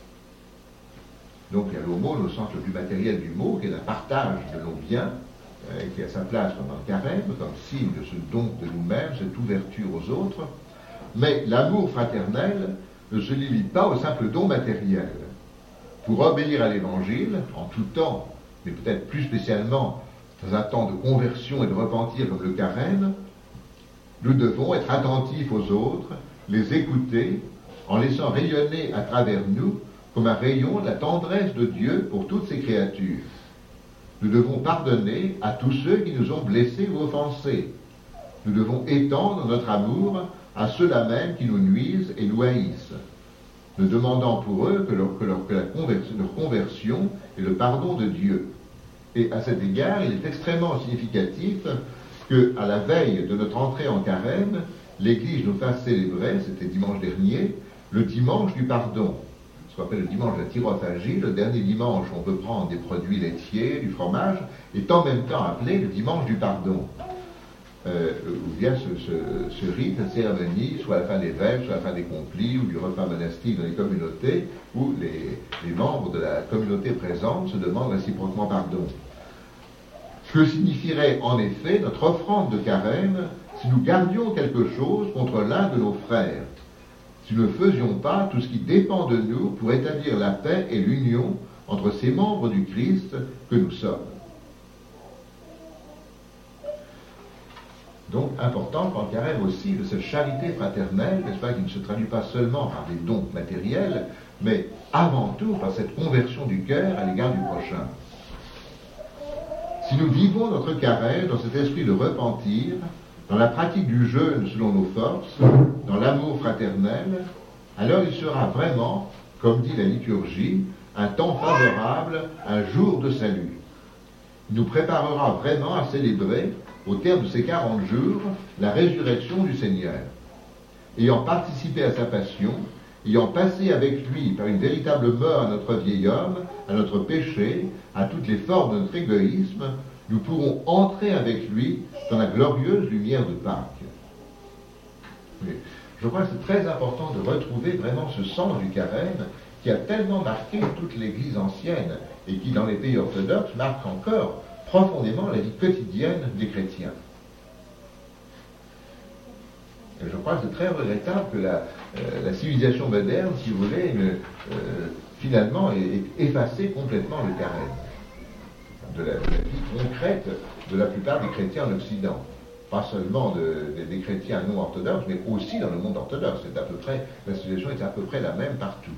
Donc il y a l'aumône au sens le plus matériel du mot, qui est le partage de nos biens, euh, qui a sa place pendant le carême, comme signe de ce don de nous-mêmes, cette ouverture aux autres. Mais l'amour fraternel ne se limite pas au simple don matériel. Pour obéir à l'Évangile, en tout temps, mais peut-être plus spécialement dans un temps de conversion et de repentir comme le carême, nous devons être attentifs aux autres, les écouter, en laissant rayonner à travers nous comme un rayon la tendresse de Dieu pour toutes ses créatures. Nous devons pardonner à tous ceux qui nous ont blessés ou offensés. Nous devons étendre notre amour à ceux-là même qui nous nuisent et nous haïssent, nous demandant pour eux que, leur, que, leur, que la conversion, leur conversion et le pardon de Dieu. Et à cet égard, il est extrêmement significatif qu'à la veille de notre entrée en carême, l'Église nous fasse célébrer, c'était dimanche dernier, le dimanche du pardon, ce qu'on appelle le dimanche de la tyrophagie. Le dernier dimanche, on peut prendre des produits laitiers, du fromage, est en même temps appelé le dimanche du pardon. Euh, où il y a ce, ce, ce rite, cette cérémonie, soit à la fin des vêpres, soit à la fin des complis, ou du repas monastique dans les communautés, où les, les membres de la communauté présente se demandent réciproquement pardon. Ce que signifierait en effet notre offrande de carême si nous gardions quelque chose contre l'un de nos frères, si nous ne faisions pas tout ce qui dépend de nous pour établir la paix et l'union entre ces membres du Christ que nous sommes. Donc, important qu'en carême aussi de cette charité fraternelle, n'est-ce pas, qui ne se traduit pas seulement par des dons matériels, mais avant tout par cette conversion du cœur à l'égard du prochain. Si nous vivons notre carême dans cet esprit de repentir, dans la pratique du jeûne selon nos forces, dans l'amour fraternel, alors il sera vraiment, comme dit la liturgie, un temps favorable, un jour de salut. Il nous préparera vraiment à célébrer, au terme de ces quarante jours, la résurrection du Seigneur. Ayant participé à sa passion, ayant passé avec lui par une véritable mort à notre vieil homme, à notre péché, à toutes les formes de notre égoïsme, nous pourrons entrer avec lui dans la glorieuse lumière de Pâques. Mais je crois que c'est très important de retrouver vraiment ce sens du carême qui a tellement marqué toute l'Église ancienne et qui, dans les pays orthodoxes, marque encore profondément la vie quotidienne des chrétiens. Et je crois que c'est très regrettable que la, euh, la civilisation moderne, si vous voulez, euh, finalement ait, ait effacé complètement le carême de la, de la vie concrète de la plupart des chrétiens en Occident. Pas seulement de, de, des chrétiens non orthodoxes, mais aussi dans le monde orthodoxe. C'est à peu près, la situation est à peu près la même partout.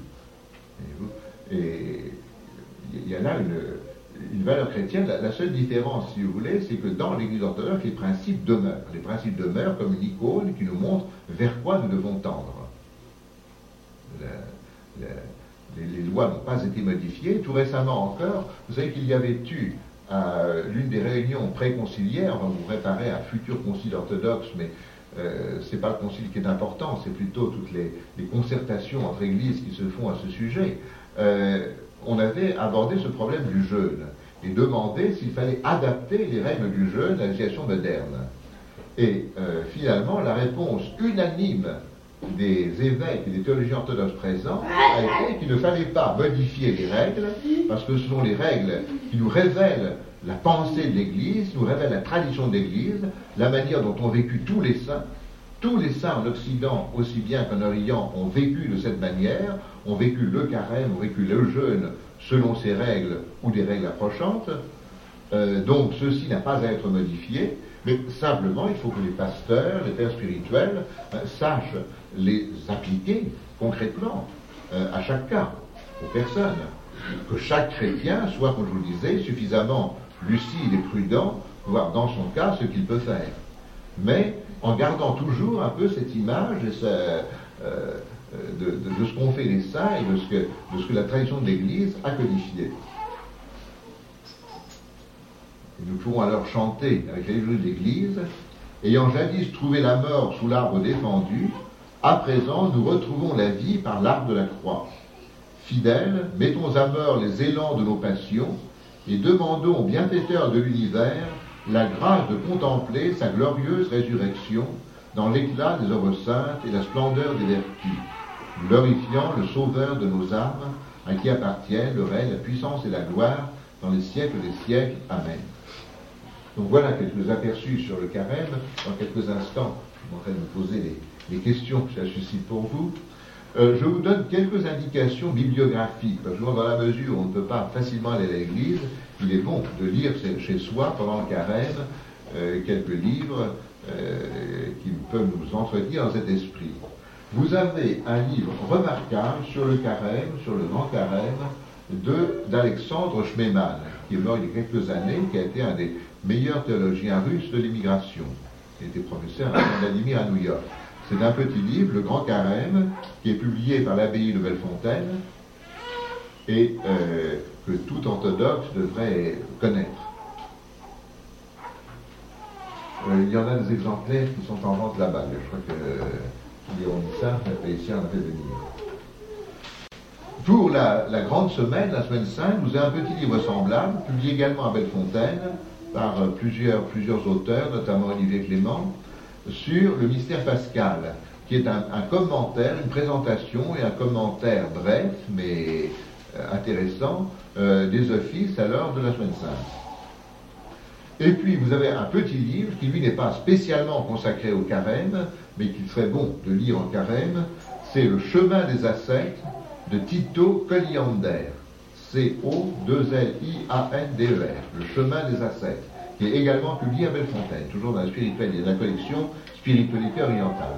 Et il y en a une... une valeur chrétienne. La, la seule différence, si vous voulez, c'est que dans l'Église orthodoxe, les principes demeurent. Les principes demeurent comme une icône qui nous montre vers quoi nous devons tendre. La, la, les, les lois n'ont pas été modifiées. Tout récemment encore, vous savez qu'il y avait eu euh, l'une des réunions préconciliaires, on va vous préparer un futur concile orthodoxe, mais euh, ce n'est pas le concile qui est important, c'est plutôt toutes les, les concertations entre églises qui se font à ce sujet. Euh, on avait abordé ce problème du jeûne et demandé s'il fallait adapter les règles du jeûne à la situation moderne. Et euh, finalement, la réponse unanime des évêques et des théologiens orthodoxes présents a été qu'il ne fallait pas modifier les règles, parce que ce sont les règles qui nous révèlent la pensée de l'Église, nous révèlent la tradition de l'Église, la manière dont ont vécu tous les saints. Tous les saints en Occident, aussi bien qu'en Orient, ont vécu de cette manière, ont vécu le carême, ont vécu le jeûne selon ces règles ou des règles approchantes. Euh, donc ceci n'a pas à être modifié, mais simplement il faut que les pasteurs, les pères spirituels, euh, sachent les appliquer concrètement euh, à chaque cas, aux personnes. Que chaque chrétien soit, comme je vous le disais, suffisamment lucide et prudent pour voir dans son cas ce qu'il peut faire. Mais en gardant toujours un peu cette image de, ce, euh, de, de, de ce qu'ont fait les saints et de ce, que, de ce que la tradition de l'Église a codifié. Et nous pourrons alors chanter avec les livres de l'Église, ayant jadis trouvé la mort sous l'arbre défendu, à présent nous retrouvons la vie par l'arbre de la croix. Fidèles, mettons à mort les élans de nos passions et demandons au bienfaiteur de l'univers la grâce de contempler sa glorieuse résurrection dans l'éclat des œuvres saintes et la splendeur des vertus, glorifiant le Sauveur de nos âmes, à qui appartiennent le règne, la puissance et la gloire dans les siècles des siècles. Amen. Donc voilà quelques aperçus sur le carême. Dans quelques instants, je suis en train de me poser les, les questions que ça suscite pour vous. Euh, je vous donne quelques indications bibliographiques, parce que dans la mesure où on ne peut pas facilement aller à l'église, il est bon de lire chez soi pendant le carême euh, quelques livres euh, qui peuvent nous entretenir dans cet esprit. Vous avez un livre remarquable sur le carême, sur le grand carême, de, d'Alexandre Schmemann, qui est mort il y a quelques années, qui a été un des meilleurs théologiens russes de l'immigration. Il était professeur à Vladimir à New York. C'est un petit livre, Le Grand Carême, qui est publié par l'abbaye de Bellefontaine et euh, que tout orthodoxe devrait connaître. Euh, il y en a des exemplaires qui sont en vente là-bas. Je crois que euh, Léon Nissa, ici, en a fait venir. Pour la, la grande semaine, la semaine sainte, vous avez un petit livre semblable, publié également à Bellefontaine par euh, plusieurs, plusieurs auteurs, notamment Olivier Clément, sur le mystère pascal, qui est un, un commentaire, une présentation et un commentaire bref, mais euh, intéressant, euh, des offices alors de la semaine sainte. Et puis vous avez un petit livre qui lui n'est pas spécialement consacré au carême, mais qu'il serait bon de lire en carême, c'est Le chemin des ascètes de Tito Colliander, C O deux L I A N D E R, Le chemin des ascètes, qui est également publié à Bellefontaine, toujours dans la, spiritualité, la collection Spiritualité orientale.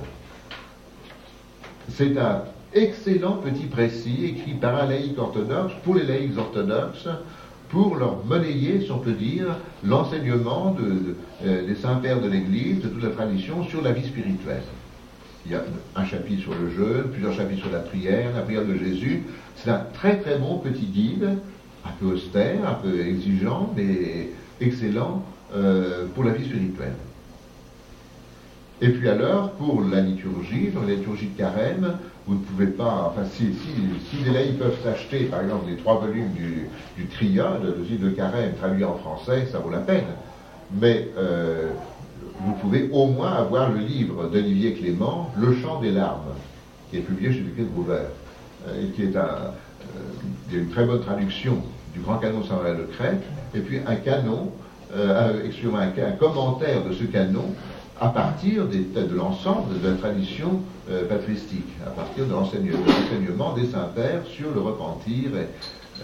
C'est un excellent petit précis écrit par un laïc orthodoxe, pour les laïcs orthodoxes, pour leur monnayer, si on peut dire, l'enseignement de, de, euh, des saints-pères de l'Église, de toute la tradition sur la vie spirituelle. Il y a un chapitre sur le jeûne, plusieurs chapitres sur la prière, la prière de Jésus. C'est un très très bon petit guide, un peu austère, un peu exigeant, mais excellent euh, pour la vie spirituelle. Et puis alors, pour la liturgie, dans la liturgie de carême, vous ne pouvez pas, enfin si, si, si les laïcs peuvent s'acheter par exemple les trois volumes du, du Triade, le livre de carême traduit en français, ça vaut la peine. Mais euh, vous pouvez au moins avoir le livre d'Olivier Clément, Le chant des larmes, qui est publié chez Duquet de Vauvert, euh, et qui est un, euh, une très bonne traduction du grand canon Saint-Marie de Crète, et puis un canon, euh, excusez-moi, un, un commentaire de ce canon à partir des, de l'ensemble de la tradition euh, patristique, à partir de l'enseignement, de l'enseignement des saints-pères sur le repentir et euh,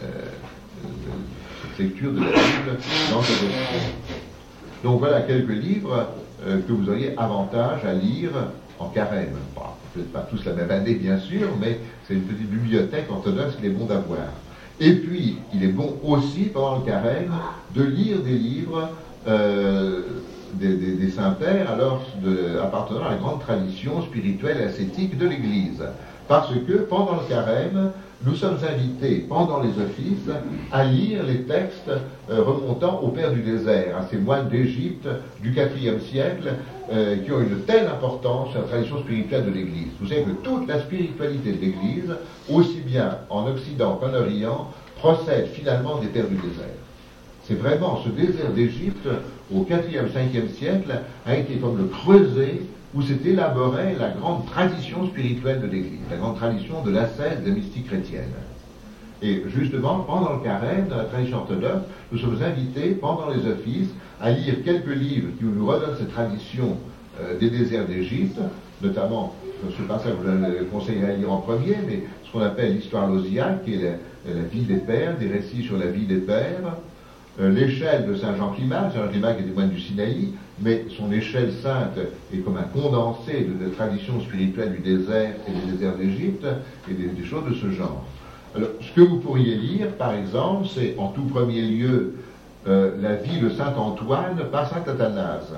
cette lecture de la Bible dans cette époque. Donc voilà quelques livres euh, que vous auriez avantage à lire en carême. Bon, peut-être pas tous la même année bien sûr, mais c'est une petite bibliothèque orthodoxe qu'il est bon d'avoir. Et puis, il est bon aussi pendant le carême de lire des livres euh, des, des, des saints-pères alors de, appartenant à la grande tradition spirituelle et ascétique de l'Église. Parce que pendant le carême, nous sommes invités, pendant les offices, à lire les textes euh, remontant au Père du désert, à ces moines d'Égypte du quatrième siècle, euh, qui ont une telle importance sur la tradition spirituelle de l'Église. Vous savez que toute la spiritualité de l'Église, aussi bien en Occident qu'en Orient, procède finalement des Pères du désert. C'est vraiment ce désert d'Égypte, au quatrième, cinquième siècle, a été comme le creuset où s'est élaborée la grande tradition spirituelle de l'Église, la grande tradition de l'ascèse des mystiques chrétiennes. Et justement, pendant le carême, dans la tradition orthodoxe, nous sommes invités, pendant les offices, à lire quelques livres qui nous redonnent cette tradition euh, des déserts d'Égypte, notamment, ce passage que je vous conseillerais à lire en premier, mais ce qu'on appelle l'histoire lausiaque, qui est la, la vie des pères, des récits sur la vie des pères, Euh, l'échelle de Saint Jean Climat, Saint Jean Climat qui était moine du Sinaï, mais son échelle sainte est comme un condensé de la tradition spirituelle du désert et des déserts d'Égypte, et des, des choses de ce genre. Alors, ce que vous pourriez lire, par exemple, c'est en tout premier lieu euh, la vie de Saint Antoine par Saint Athanase,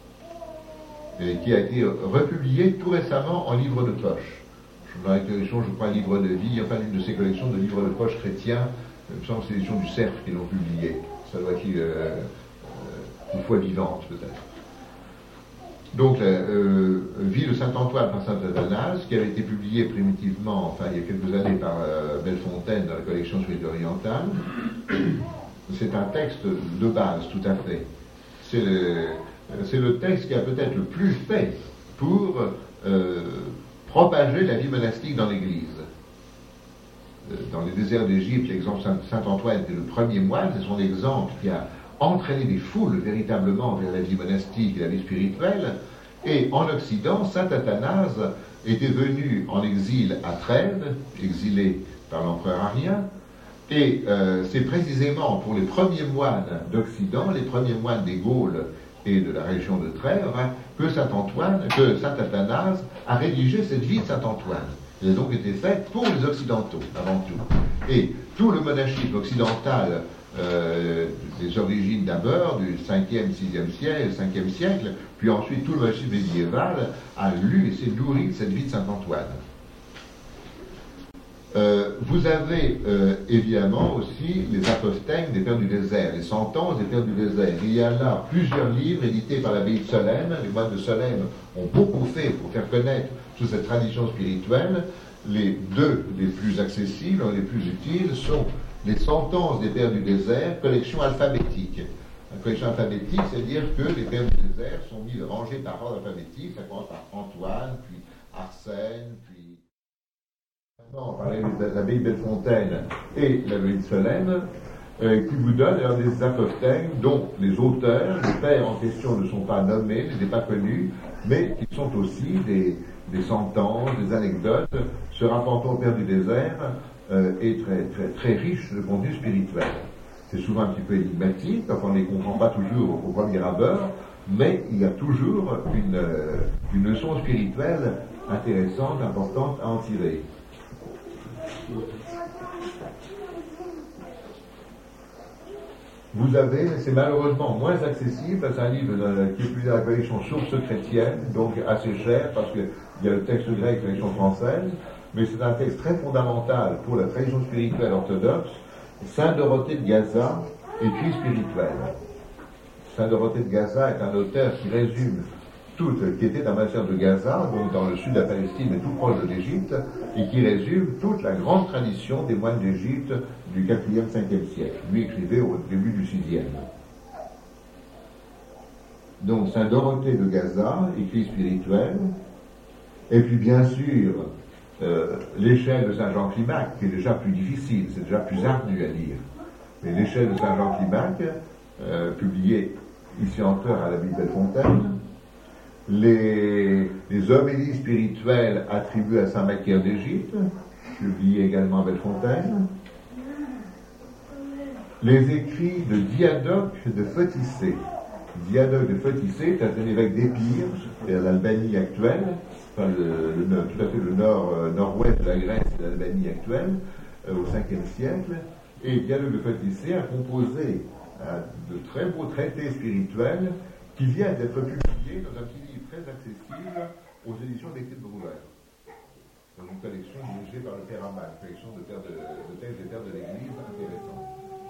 et qui a été republié tout récemment en livre de poche. Dans la collection, je crois, livre de vie, enfin une de ces collections de livres de poche chrétiens, il me semble que c'est l'édition du Cerf qui l'ont publié. Ça doit être euh, euh, une foi vivante, peut-être. Donc, la euh, vie de Saint-Antoine par Saint-Athanase, qui avait été publiée primitivement, enfin, il y a quelques années par euh, Bellefontaine dans la collection Spiritualité orientale. c'est un texte de base, tout à fait. C'est le, c'est le texte qui a peut-être le plus fait pour euh, propager la vie monastique dans l'Église. Dans les déserts d'Égypte, l'exemple Saint-Antoine était le premier moine, c'est son exemple qui a entraîné des foules véritablement vers la vie monastique et la vie spirituelle. Et en Occident, Saint Athanase était venu en exil à Trèves, exilé par l'empereur Arien, et euh, c'est précisément pour les premiers moines d'Occident, les premiers moines des Gaules et de la région de Trèves, que Saint Antoine, que Saint Athanase a rédigé cette vie de Saint Antoine. Elle a donc été faite pour les Occidentaux, avant tout. Et tout le monachisme occidental euh, des origines d'abord, du cinquième, sixième siècle, cinquième siècle, puis ensuite tout le monachisme médiéval, a lu et s'est nourri de cette vie de Saint Antoine. Euh, vous avez euh, évidemment aussi les apophthegmes des Pères du désert, les sentences des Pères du désert. Il y a là plusieurs livres édités par l'abbaye de Solesmes. Les moines de Solesmes ont beaucoup fait pour faire connaître toute cette tradition spirituelle. Les deux les plus accessibles, les plus utiles, sont les sentences des Pères du désert, collection alphabétique. La collection alphabétique, c'est-à-dire que les Pères du désert sont mis rangés par ordre alphabétique. Ça commence par Antoine, puis Arsène, puis on parlait de l'abbaye Bellefontaine et l'abbaye de Solesmes, euh, qui vous donnent alors, des apophthegmes dont les auteurs, les pères en question ne sont pas nommés, ne sont pas connus, mais qui sont aussi des, des sentences, des anecdotes, se rapportant au Père du désert euh, est très, très, très riche de contenu spirituel. C'est souvent un petit peu énigmatique, enfin, on ne les comprend pas toujours au premier abord, mais il y a toujours une, euh, une leçon spirituelle intéressante, importante à en tirer. Vous avez, mais c'est malheureusement moins accessible, c'est un livre qui est publié dans la collection Sources chrétiennes, donc assez cher parce qu'il y a le texte grec et la collection française, mais c'est un texte très fondamental pour la tradition spirituelle orthodoxe, Saint Dorothée de Gaza, Écrit spirituel. Saint Dorothée de Gaza est un auteur qui résume tout, qui était dans le monastère de Gaza, donc dans le sud de la Palestine et tout proche de l'Égypte, et qui résume toute la grande tradition des moines d'Égypte du quatrième cinquième siècle. Lui écrivait au début du sixième. Donc Saint Dorothée de Gaza, écrit spirituel, et puis bien sûr euh, l'échelle de Saint Jean Climac, qui est déjà plus difficile, c'est déjà plus ardu à lire. Mais l'échelle de Saint Jean Climac, euh, publiée ici encore à l'abbaye de Bellefontaine, Les, les homélies spirituelles attribuées à Saint Macaire d'Égypte, publiées également à Bellefontaine, les écrits de Diadoque de Photicé. Diadoque de Photicé est un évêque d'Épire, c'est l'Albanie actuelle, enfin le, le, tout à fait le nord, euh, nord-ouest de la Grèce et de l'Albanie actuelle, euh, au cinquième siècle, et Diadoque de Photicé a composé euh, de très beaux traités spirituels qui viennent d'être publiés dans un petit livre très accessible aux éditions des Clés de Brouwer, dans une collection dirigée par le Père Amal, une collection de, de, de textes des Pères de l'Église intéressants.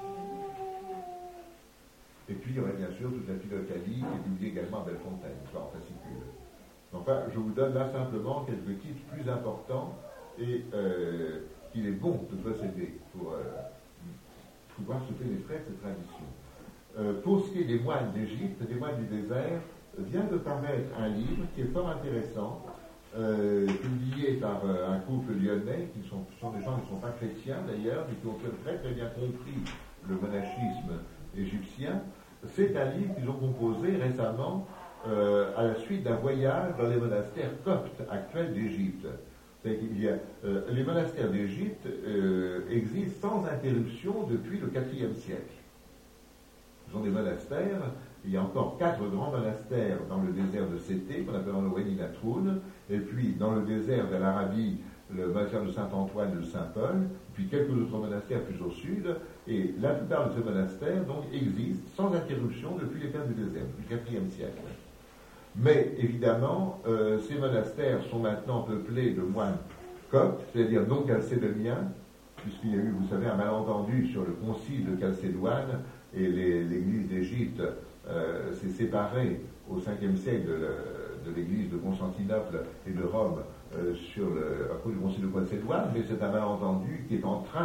Et puis il y aurait bien sûr toute la Philokalie qui est publiée également à Bellefontaine, en fascicule. Enfin, je vous donne là simplement quelques titres plus importants et euh, qu'il est bon de posséder pour euh, pouvoir se pénétrer cette tradition. Euh, pour ce qui est des moines d'Égypte, des moines du désert, vient de paraître un livre qui est fort intéressant, euh, publié par euh, un couple lyonnais, qui sont, sont des gens qui ne sont pas chrétiens d'ailleurs, mais qui ont très très bien compris le monachisme égyptien. C'est un livre qu'ils ont composé récemment euh, à la suite d'un voyage dans les monastères coptes actuels d'Égypte. C'est qu'il y a, euh, les monastères d'Égypte euh, existent sans interruption depuis le quatrième siècle. Ce sont des monastères. Il y a encore quatre grands monastères dans le désert de Sété, qu'on appelle le Wadi Natroun, et puis dans le désert de l'Arabie, le monastère de Saint-Antoine et de Saint-Paul, puis quelques autres monastères plus au sud, et la plupart de ces monastères donc existent sans interruption depuis les Pères du désert, depuis le quatrième siècle. Mais évidemment, euh, ces monastères sont maintenant peuplés de moines coptes, c'est-à-dire non chalcédoniens, puisqu'il y a eu, vous savez, un malentendu sur le concile de Chalcédoine, et les, l'Église d'Égypte euh, s'est séparée au cinquième siècle de, de l'Église de Constantinople et de Rome euh, sur le, à cause du concile de Chalcédoine, mais c'est un malentendu qui est en train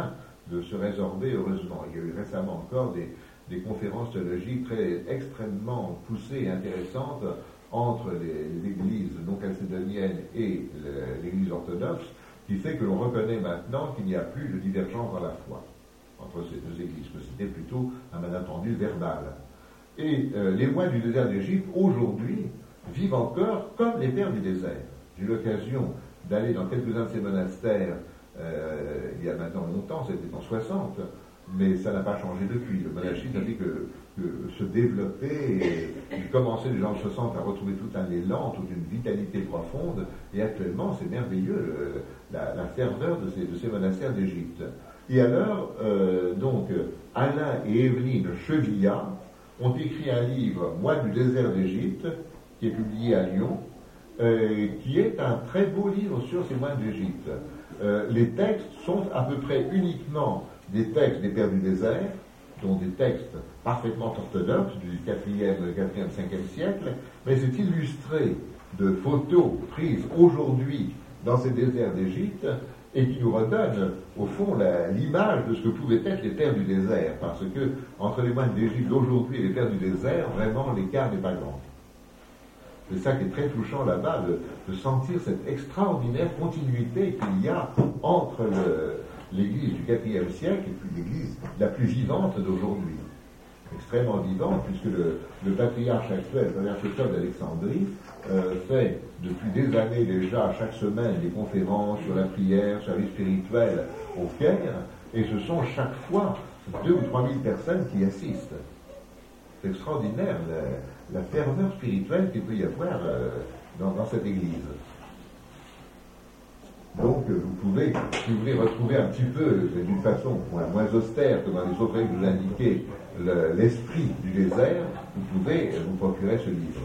de se résorber heureusement. Il y a eu récemment encore des, des conférences théologiques très extrêmement poussées et intéressantes entre les, les églises non calcédoniennes et le, l'église orthodoxe, qui fait que l'on reconnaît maintenant qu'il n'y a plus de divergence dans la foi entre ces deux églises, que c'était plutôt un malentendu verbal. Et euh, les moines du désert d'Égypte, aujourd'hui, vivent encore comme les pères du désert. J'ai eu l'occasion d'aller dans quelques-uns de ces monastères euh, il y a maintenant longtemps, c'était en soixante, mais ça n'a pas changé depuis. Le monachisme n'a fait que, que se développer, et il commençait les gens de soixante à retrouver tout un élan, toute une vitalité profonde, et actuellement c'est merveilleux, le, la, la ferveur de ces, de ces monastères d'Égypte. Et alors, euh, donc, Alain et Evelyne Chevillat ont écrit un livre, Moines du désert d'Égypte, qui est publié à Lyon, euh, qui est un très beau livre sur ces moines d'Égypte. Euh, les textes sont à peu près uniquement des textes des pères du désert, dont des textes parfaitement orthodoxes du quatrième, cinquième siècle, mais c'est illustré de photos prises aujourd'hui dans ces déserts d'Égypte et qui nous redonnent, au fond, la, l'image de ce que pouvaient être les pères du désert, parce que entre les moines d'Égypte d'aujourd'hui et les pères du désert, vraiment l'écart n'est pas grand. C'est ça qui est très touchant là-bas, de, de sentir cette extraordinaire continuité qu'il y a entre le, l'Église du quatrième siècle et puis l'Église la plus vivante d'aujourd'hui. Extrêmement vivante, puisque le, le patriarche actuel, le patriarche d'Alexandrie, euh, fait depuis des années déjà, chaque semaine, des conférences sur la prière, sur la vie spirituelle au Caire, et ce sont chaque fois deux ou trois mille personnes qui assistent. C'est extraordinaire la, la ferveur spirituelle qu'il peut y avoir euh, dans, dans cette église. Donc vous pouvez, si vous voulez retrouver un petit peu, d'une façon moins, moins austère que dans les autres règles que vous indiquez, le, l'esprit du désert, vous pouvez vous procurer ce livre.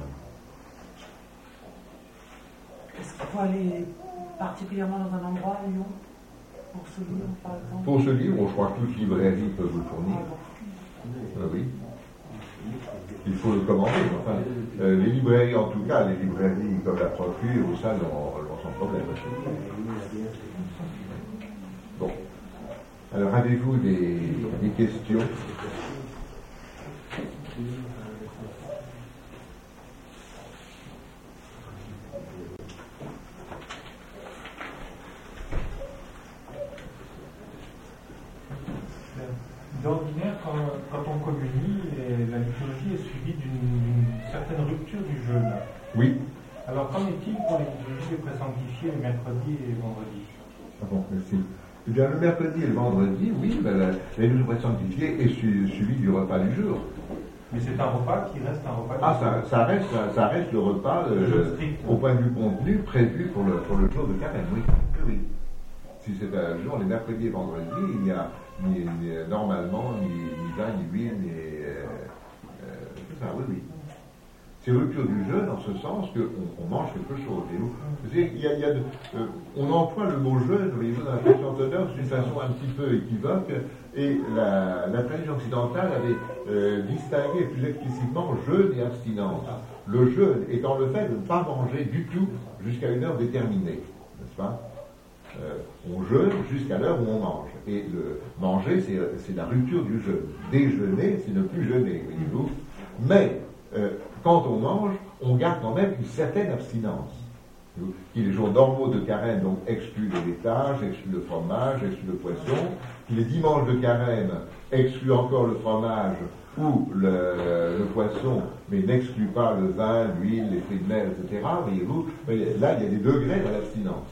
Est-ce qu'il faut aller particulièrement dans un endroit à Lyon pour ce livre, par exemple? Pour ce livre, je crois que toute librairie peut vous le fournir. Ah, oui. Il faut le commander. Enfin, euh, les librairies, en tout cas, les librairies comme la Procure ou ça, l'ont sans problème. Bon. Alors, avez-vous des, des questions? D'ordinaire, quand, quand on communie, la liturgie est suivie d'une certaine rupture du jeûne. Oui. Alors, qu'en est-il pour les liturgies de présanctifiés le mercredi et le vendredi? Ah bon, merci. Eh bien, le mercredi et le vendredi, oui, ben, la, la liturgie présanctifiée est su, suivie du repas du jour. Mais c'est un repas qui reste un repas du Ah, ça, ça, reste, ça, ça reste le repas, euh, au point de vue contenu, prévu pour le, pour le jour de carême, oui. oui. Si c'est un jour, les mercredis et vendredis, il n'y a ni, ni, normalement ni, ni vin, ni huile, ni... Euh, euh, tout ça, oui, oui. C'est rupture du jeûne en ce sens qu'on on mange quelque chose. Et vous, vous savez, il y a, il y a de, euh, on emploie le mot jeûne, voyez-vous, dans la tradition orthodoxe d'une façon un petit peu équivoque, et la, la tradition occidentale avait euh, distingué plus explicitement jeûne et abstinence. Le jeûne étant le fait de ne pas manger du tout jusqu'à une heure déterminée, n'est-ce pas? Euh, on jeûne jusqu'à l'heure où on mange. Et le manger, c'est, c'est la rupture du jeûne. Déjeuner, c'est ne plus jeûner, voyez-vous. Mais, euh, quand on mange, on garde quand même une certaine abstinence. Qui les jours normaux de carême, donc, excluent le laitage, excluent le fromage, excluent le poisson. Qui les dimanches de carême excluent encore le fromage ou le, le poisson, mais n'excluent pas le vin, l'huile, les fruits de mer, et cetera. Voyez-vous, là, il y a des degrés dans l'abstinence.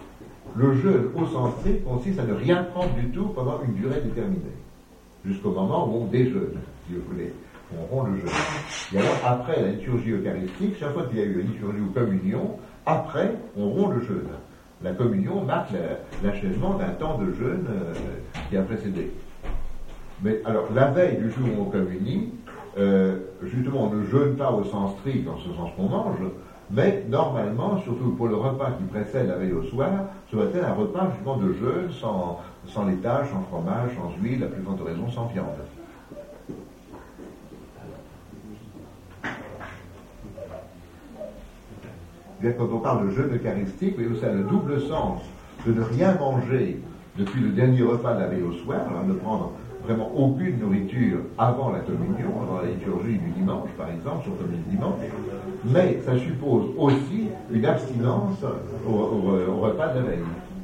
Le jeûne, au sens strict, consiste à ne rien prendre du tout pendant une durée déterminée, jusqu'au moment où on déjeune, si vous voulez. On rompt le jeûne. Et alors, après la liturgie eucharistique, chaque fois qu'il y a eu la liturgie ou communion, après, on rompt le jeûne. La communion marque la, l'achèvement d'un temps de jeûne euh, qui a précédé. Mais alors, la veille du jour où on communie, euh, justement, on ne jeûne pas au sens strict, dans ce sens qu'on mange, mais normalement, surtout pour le repas qui précède la veille au soir, ce doit être un repas justement de jeûne, sans, sans laitage, sans fromage, sans huile, à plus forte raison, sans viande. Quand on parle de jeûne eucharistique, vous voyez, ça a le double sens de ne rien manger depuis le dernier repas de la veille au soir, hein, ne prendre vraiment aucune nourriture avant la communion, avant la liturgie du dimanche, par exemple, surtout le dimanche, mais ça suppose aussi une abstinence au, au, au repas de la veille.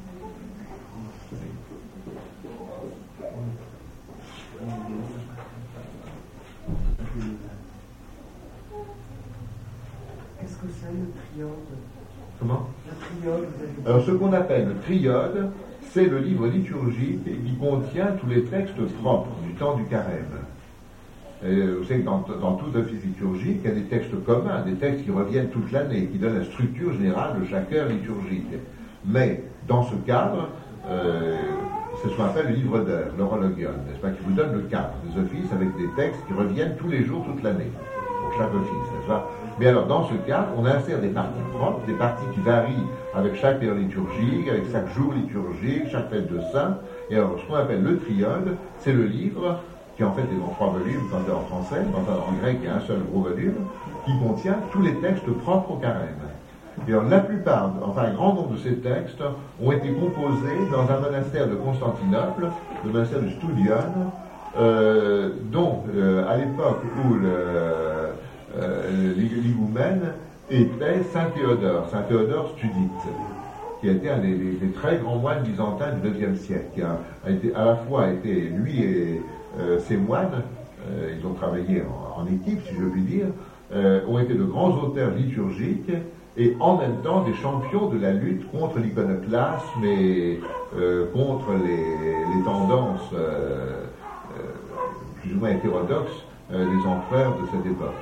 Qu'est-ce que c'est le triode? Comment? Le triode, vous avez dit. Alors, ce qu'on appelle le triode, c'est le livre liturgique qui contient tous les textes propres du temps du carême. Et vous savez que dans, dans tout office liturgique, il y a des textes communs, des textes qui reviennent toute l'année, qui donnent la structure générale de chaque heure liturgique. Mais dans ce cadre, euh, c'est ce qu'on appelle le livre d'heures, l'horologion, n'est-ce pas, qui vous donne le cadre des offices avec des textes qui reviennent tous les jours, toute l'année, pour chaque office, n'est-ce pas? Mais alors, dans ce cadre, on insère des parties propres, des parties qui varient avec chaque heure liturgique, avec chaque jour liturgique, chaque fête de saint. Et alors, ce qu'on appelle le triode, c'est le livre, qui en fait est dans trois volumes, quand c'est en français, quand en grec, il y a un seul gros volume, qui contient tous les textes propres au carême. Et alors, la plupart, enfin, un grand nombre de ces textes ont été composés dans un monastère de Constantinople, le monastère du Studion, euh, dont, euh, à l'époque où le Euh, l'higoumène était Saint Théodore, Saint Théodore Studite, qui a été un des, des, des très grands moines byzantins du neuvième siècle, qui a, a été à la fois été, lui et euh, ses moines, euh, ils ont travaillé en, en équipe, si je puis dire, euh, ont été de grands auteurs liturgiques et en même temps des champions de la lutte contre l'iconoclasme et euh, contre les, les tendances euh, euh, plus ou moins hétérodoxes euh, des empereurs de cette époque.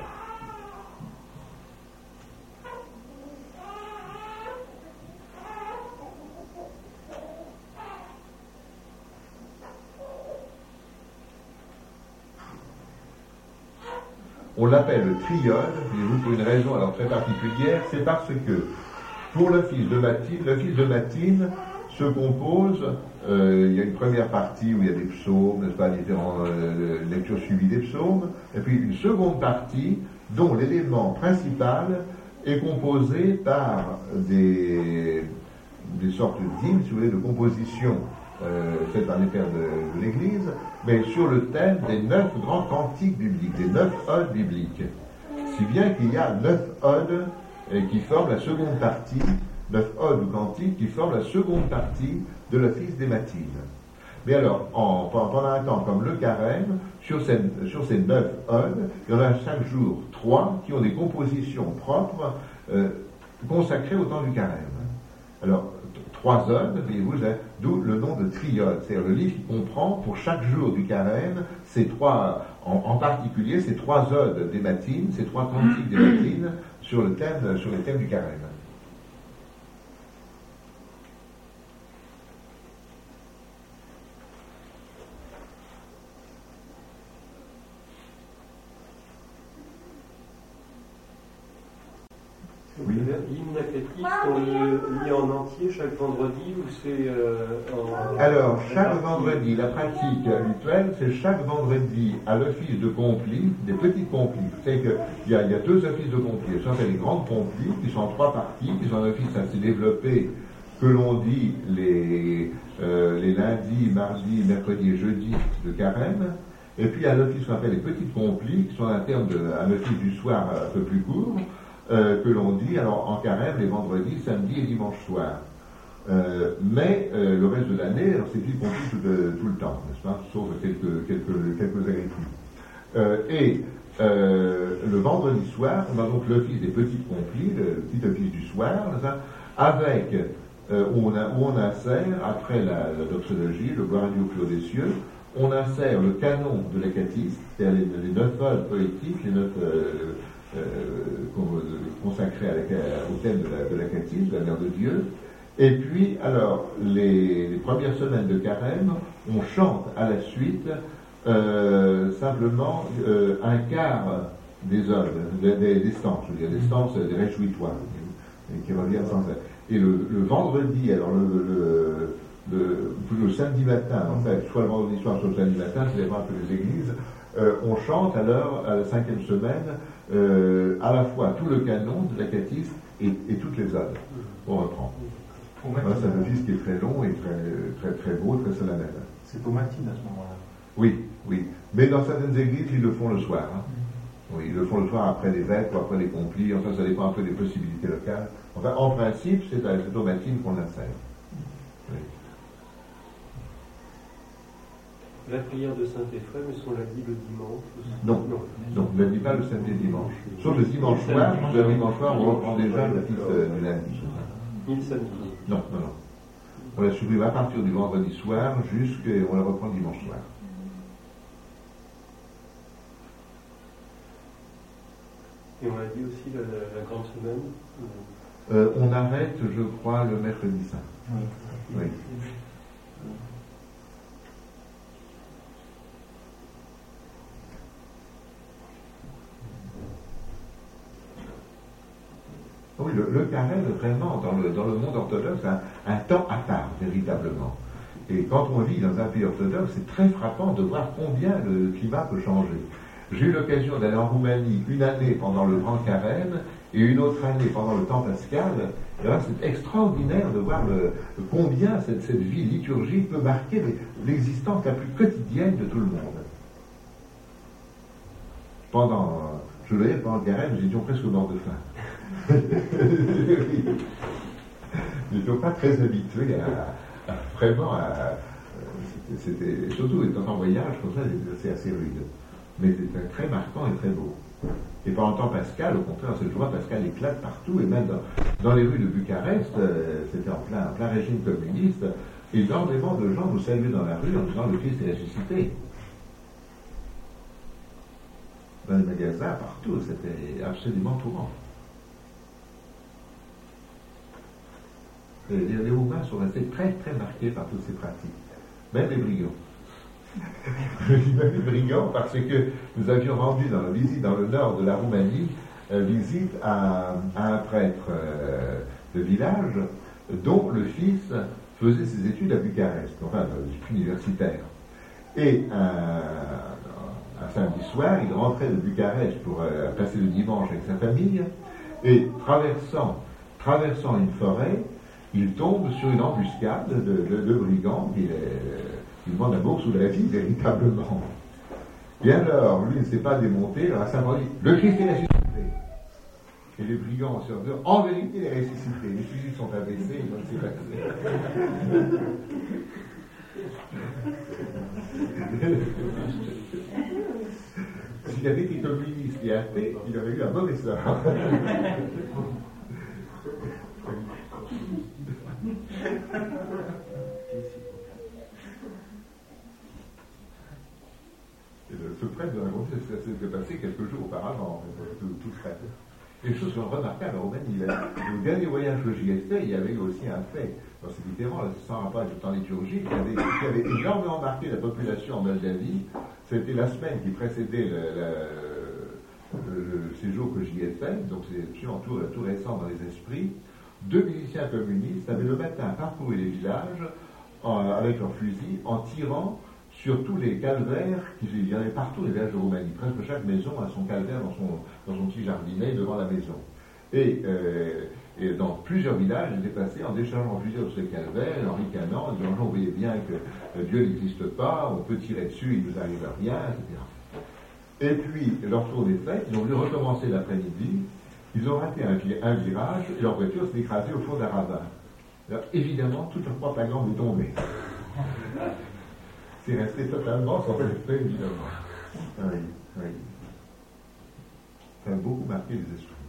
On l'appelle le triode, mais pour une raison alors très particulière, c'est parce que pour l'office de matine, l'office de matine se compose, euh, il y a une première partie où il y a des psaumes, n'est-ce pas, différentes euh, lectures suivies des psaumes, et puis une seconde partie dont l'élément principal est composé par des, des sortes d'hymnes, si vous voulez, de compositions Euh, faites par les pères de, de l'Église, mais sur le thème des neuf grands cantiques bibliques, des neuf odes bibliques. Si bien qu'il y a neuf odes euh, qui forment la seconde partie, neuf odes ou cantiques qui forment la seconde partie de l'office des matines. Mais alors, en, pendant un temps comme le carême, sur ces, sur ces neuf odes, il y en a chaque jour trois qui ont des compositions propres euh, consacrées au temps du carême. Alors, trois odes, voyez-vous, d'où le nom de triode, c'est-à-dire le livre qui comprend pour chaque jour du carême ces trois, en, en particulier ces trois odes des matines, ces trois cantiques des matines sur le thème, sur les thèmes du carême. Oui. L'hymne accatistes, on le lit en entier chaque vendredi ou c'est euh, en... Alors, chaque vendredi, la pratique habituelle, c'est chaque vendredi à l'office de complis, des petites complis. Vous savez qu'il y, y a deux offices de complis. Ce sont les grandes complis, qui sont en trois parties, qui sont un office assez développé, que l'on dit les, euh, les lundis, mardis, mercredis et jeudis de carême. Et puis, il y a l'office qu'on appelle les petites complis, qui sont un terme de, un office du soir un peu plus court, Euh, que l'on dit alors en carême les vendredis, samedis et dimanche soir. Euh, mais euh, le reste de l'année, alors c'est dit compris tout, euh, tout le temps, n'est-ce pas, sauf quelques, quelques, quelques agricultures. Euh, et euh, le vendredi soir, on a donc l'office des petites complis, le petit office du soir, ça, avec euh, où, on a, où on insère, après la, la doxologie, le gloire à Dieu au plus haut des cieux, on insère le canon de l'Acatiste, c'est-à-dire les, les neuf odes poétiques, les neuf euh, Euh, consacré à la, au thème de la, de l'Acatiste, de la Mère de Dieu. Et puis, alors, les, les premières semaines de carême, on chante à la suite euh, simplement euh, un quart des odes, des, des, des stances, je veux dire, des stances, des réjouitoires, qui reviennent sans cesse. Et le, le vendredi, alors le, le, le, le, le samedi matin, en fait, soit le vendredi soir, soit le samedi matin, c'est les que les églises, euh, on chante alors, à la cinquième semaine, Euh, à la fois tout le canon de l'Acatiste et, et toutes les odes. On reprend. Voilà, c'est un office qui est très long et très, très, très beau, très solennel. C'est au matin à ce moment-là. Oui, oui. Mais dans certaines églises, ils le font le soir. Hein. Oui, ils le font le soir après les vêpres ou après les complis. Enfin, ça dépend un peu des possibilités locales. Enfin, en principe, c'est au matin qu'on l'insère. Oui. La prière de Saint-Éphrem, est-ce qu'on l'a dit le dimanche aussi? Non, non, non, on ne l'a dit pas le samedi et dimanche. Sauf le dimanche soir, le dimanche soir, on reprend déjà le fils euh, du lundi. Ni le samedi. Non, non, non. On la supprime à partir du vendredi soir jusqu'à on la reprend le dimanche soir. Et on a dit aussi la, la, la grande semaine. Euh, on arrête, je crois, le mercredi saint. Oui. Oui. Oui, le, le carême, vraiment, dans le, dans le monde orthodoxe, a un, un temps à part, véritablement. Et quand on vit dans un pays orthodoxe, c'est très frappant de voir combien le climat peut changer. J'ai eu l'occasion d'aller en Roumanie une année pendant le grand carême et une autre année pendant le temps pascal. Et là, c'est extraordinaire de voir le, combien cette, cette vie liturgique peut marquer l'existence la plus quotidienne de tout le monde. Pendant, je le dis, pendant le carême, nous étions presque au bord de faim. Nous n'étions pas très habitués à, à vraiment à, c'était surtout étant en voyage comme ça, c'est assez rude, mais c'était très marquant et très beau. Et pendant le temps pascal, au contraire, cette joie pascal éclate partout, et même dans, dans les rues de Bucarest, euh, c'était en plein, en plein régime communiste, énormément de gens vous saluaient dans la rue en disant le Christ est ressuscité. Dans les magasins, partout, c'était absolument tourment. Les, les Roumains sont restés très très marqués par toutes ces pratiques, même les brigands. Même les brigands, parce que nous avions rendu dans la visite dans le nord de la Roumanie, euh, visite à, à un prêtre euh, de village dont le fils faisait ses études à Bucarest, enfin l'esprit universitaire. Et un, un samedi soir, il rentrait de Bucarest pour euh, passer le dimanche avec sa famille, et traversant, traversant une forêt, il tombe sur une embuscade de, de, de brigands qui lui demandent la bourse ou la vie, véritablement. Et alors, lui ne s'est pas démonté, alors à saint dit, le Christ est ressuscité. Et les brigands sur deux, en vérité, il est ressuscité. Les fusils sont abaissés, il ne s'est pas S'il avait été communiste et athée, il aurait eu un mauvais sort. Et le, ce prêtre de raconter, ça s'est passé quelques jours auparavant, tout, tout frais. Et les choses sont remarquables en Roumanie. Le dernier voyage que j'y ai fait, il y avait aussi un fait, bon, c'est différent, sans rapport avec le temps liturgique, qui avait, qui avait énormément marqué la population en Moldavie. C'était la semaine qui précédait le, le, le, le séjour que j'y ai fait, donc c'est tout, tout récent dans les esprits. Deux miliciens communistes avaient le matin parcouru les villages en, avec leurs fusils en tirant sur tous les calvaires qu'il y en avait partout dans les villages de Roumanie. Presque chaque maison a son calvaire dans son, dans son petit jardinet devant la maison. Et, euh, et dans plusieurs villages, ils étaient passés en déchargeant plusieurs sur les calvaires, en ricanant, en disant vous voyez bien que Dieu n'existe pas, on peut tirer dessus, il ne nous arrive à rien, et cetera. Et puis, leur tour des fêtes, ils ont voulu recommencer l'après-midi. Ils ont raté un, un virage et leur voiture s'est écrasée au fond d'un ravin. Alors, évidemment, toute leur propagande est tombée. C'est resté totalement sans effet, évidemment. Oui, oui. Ça a beaucoup marqué les esprits.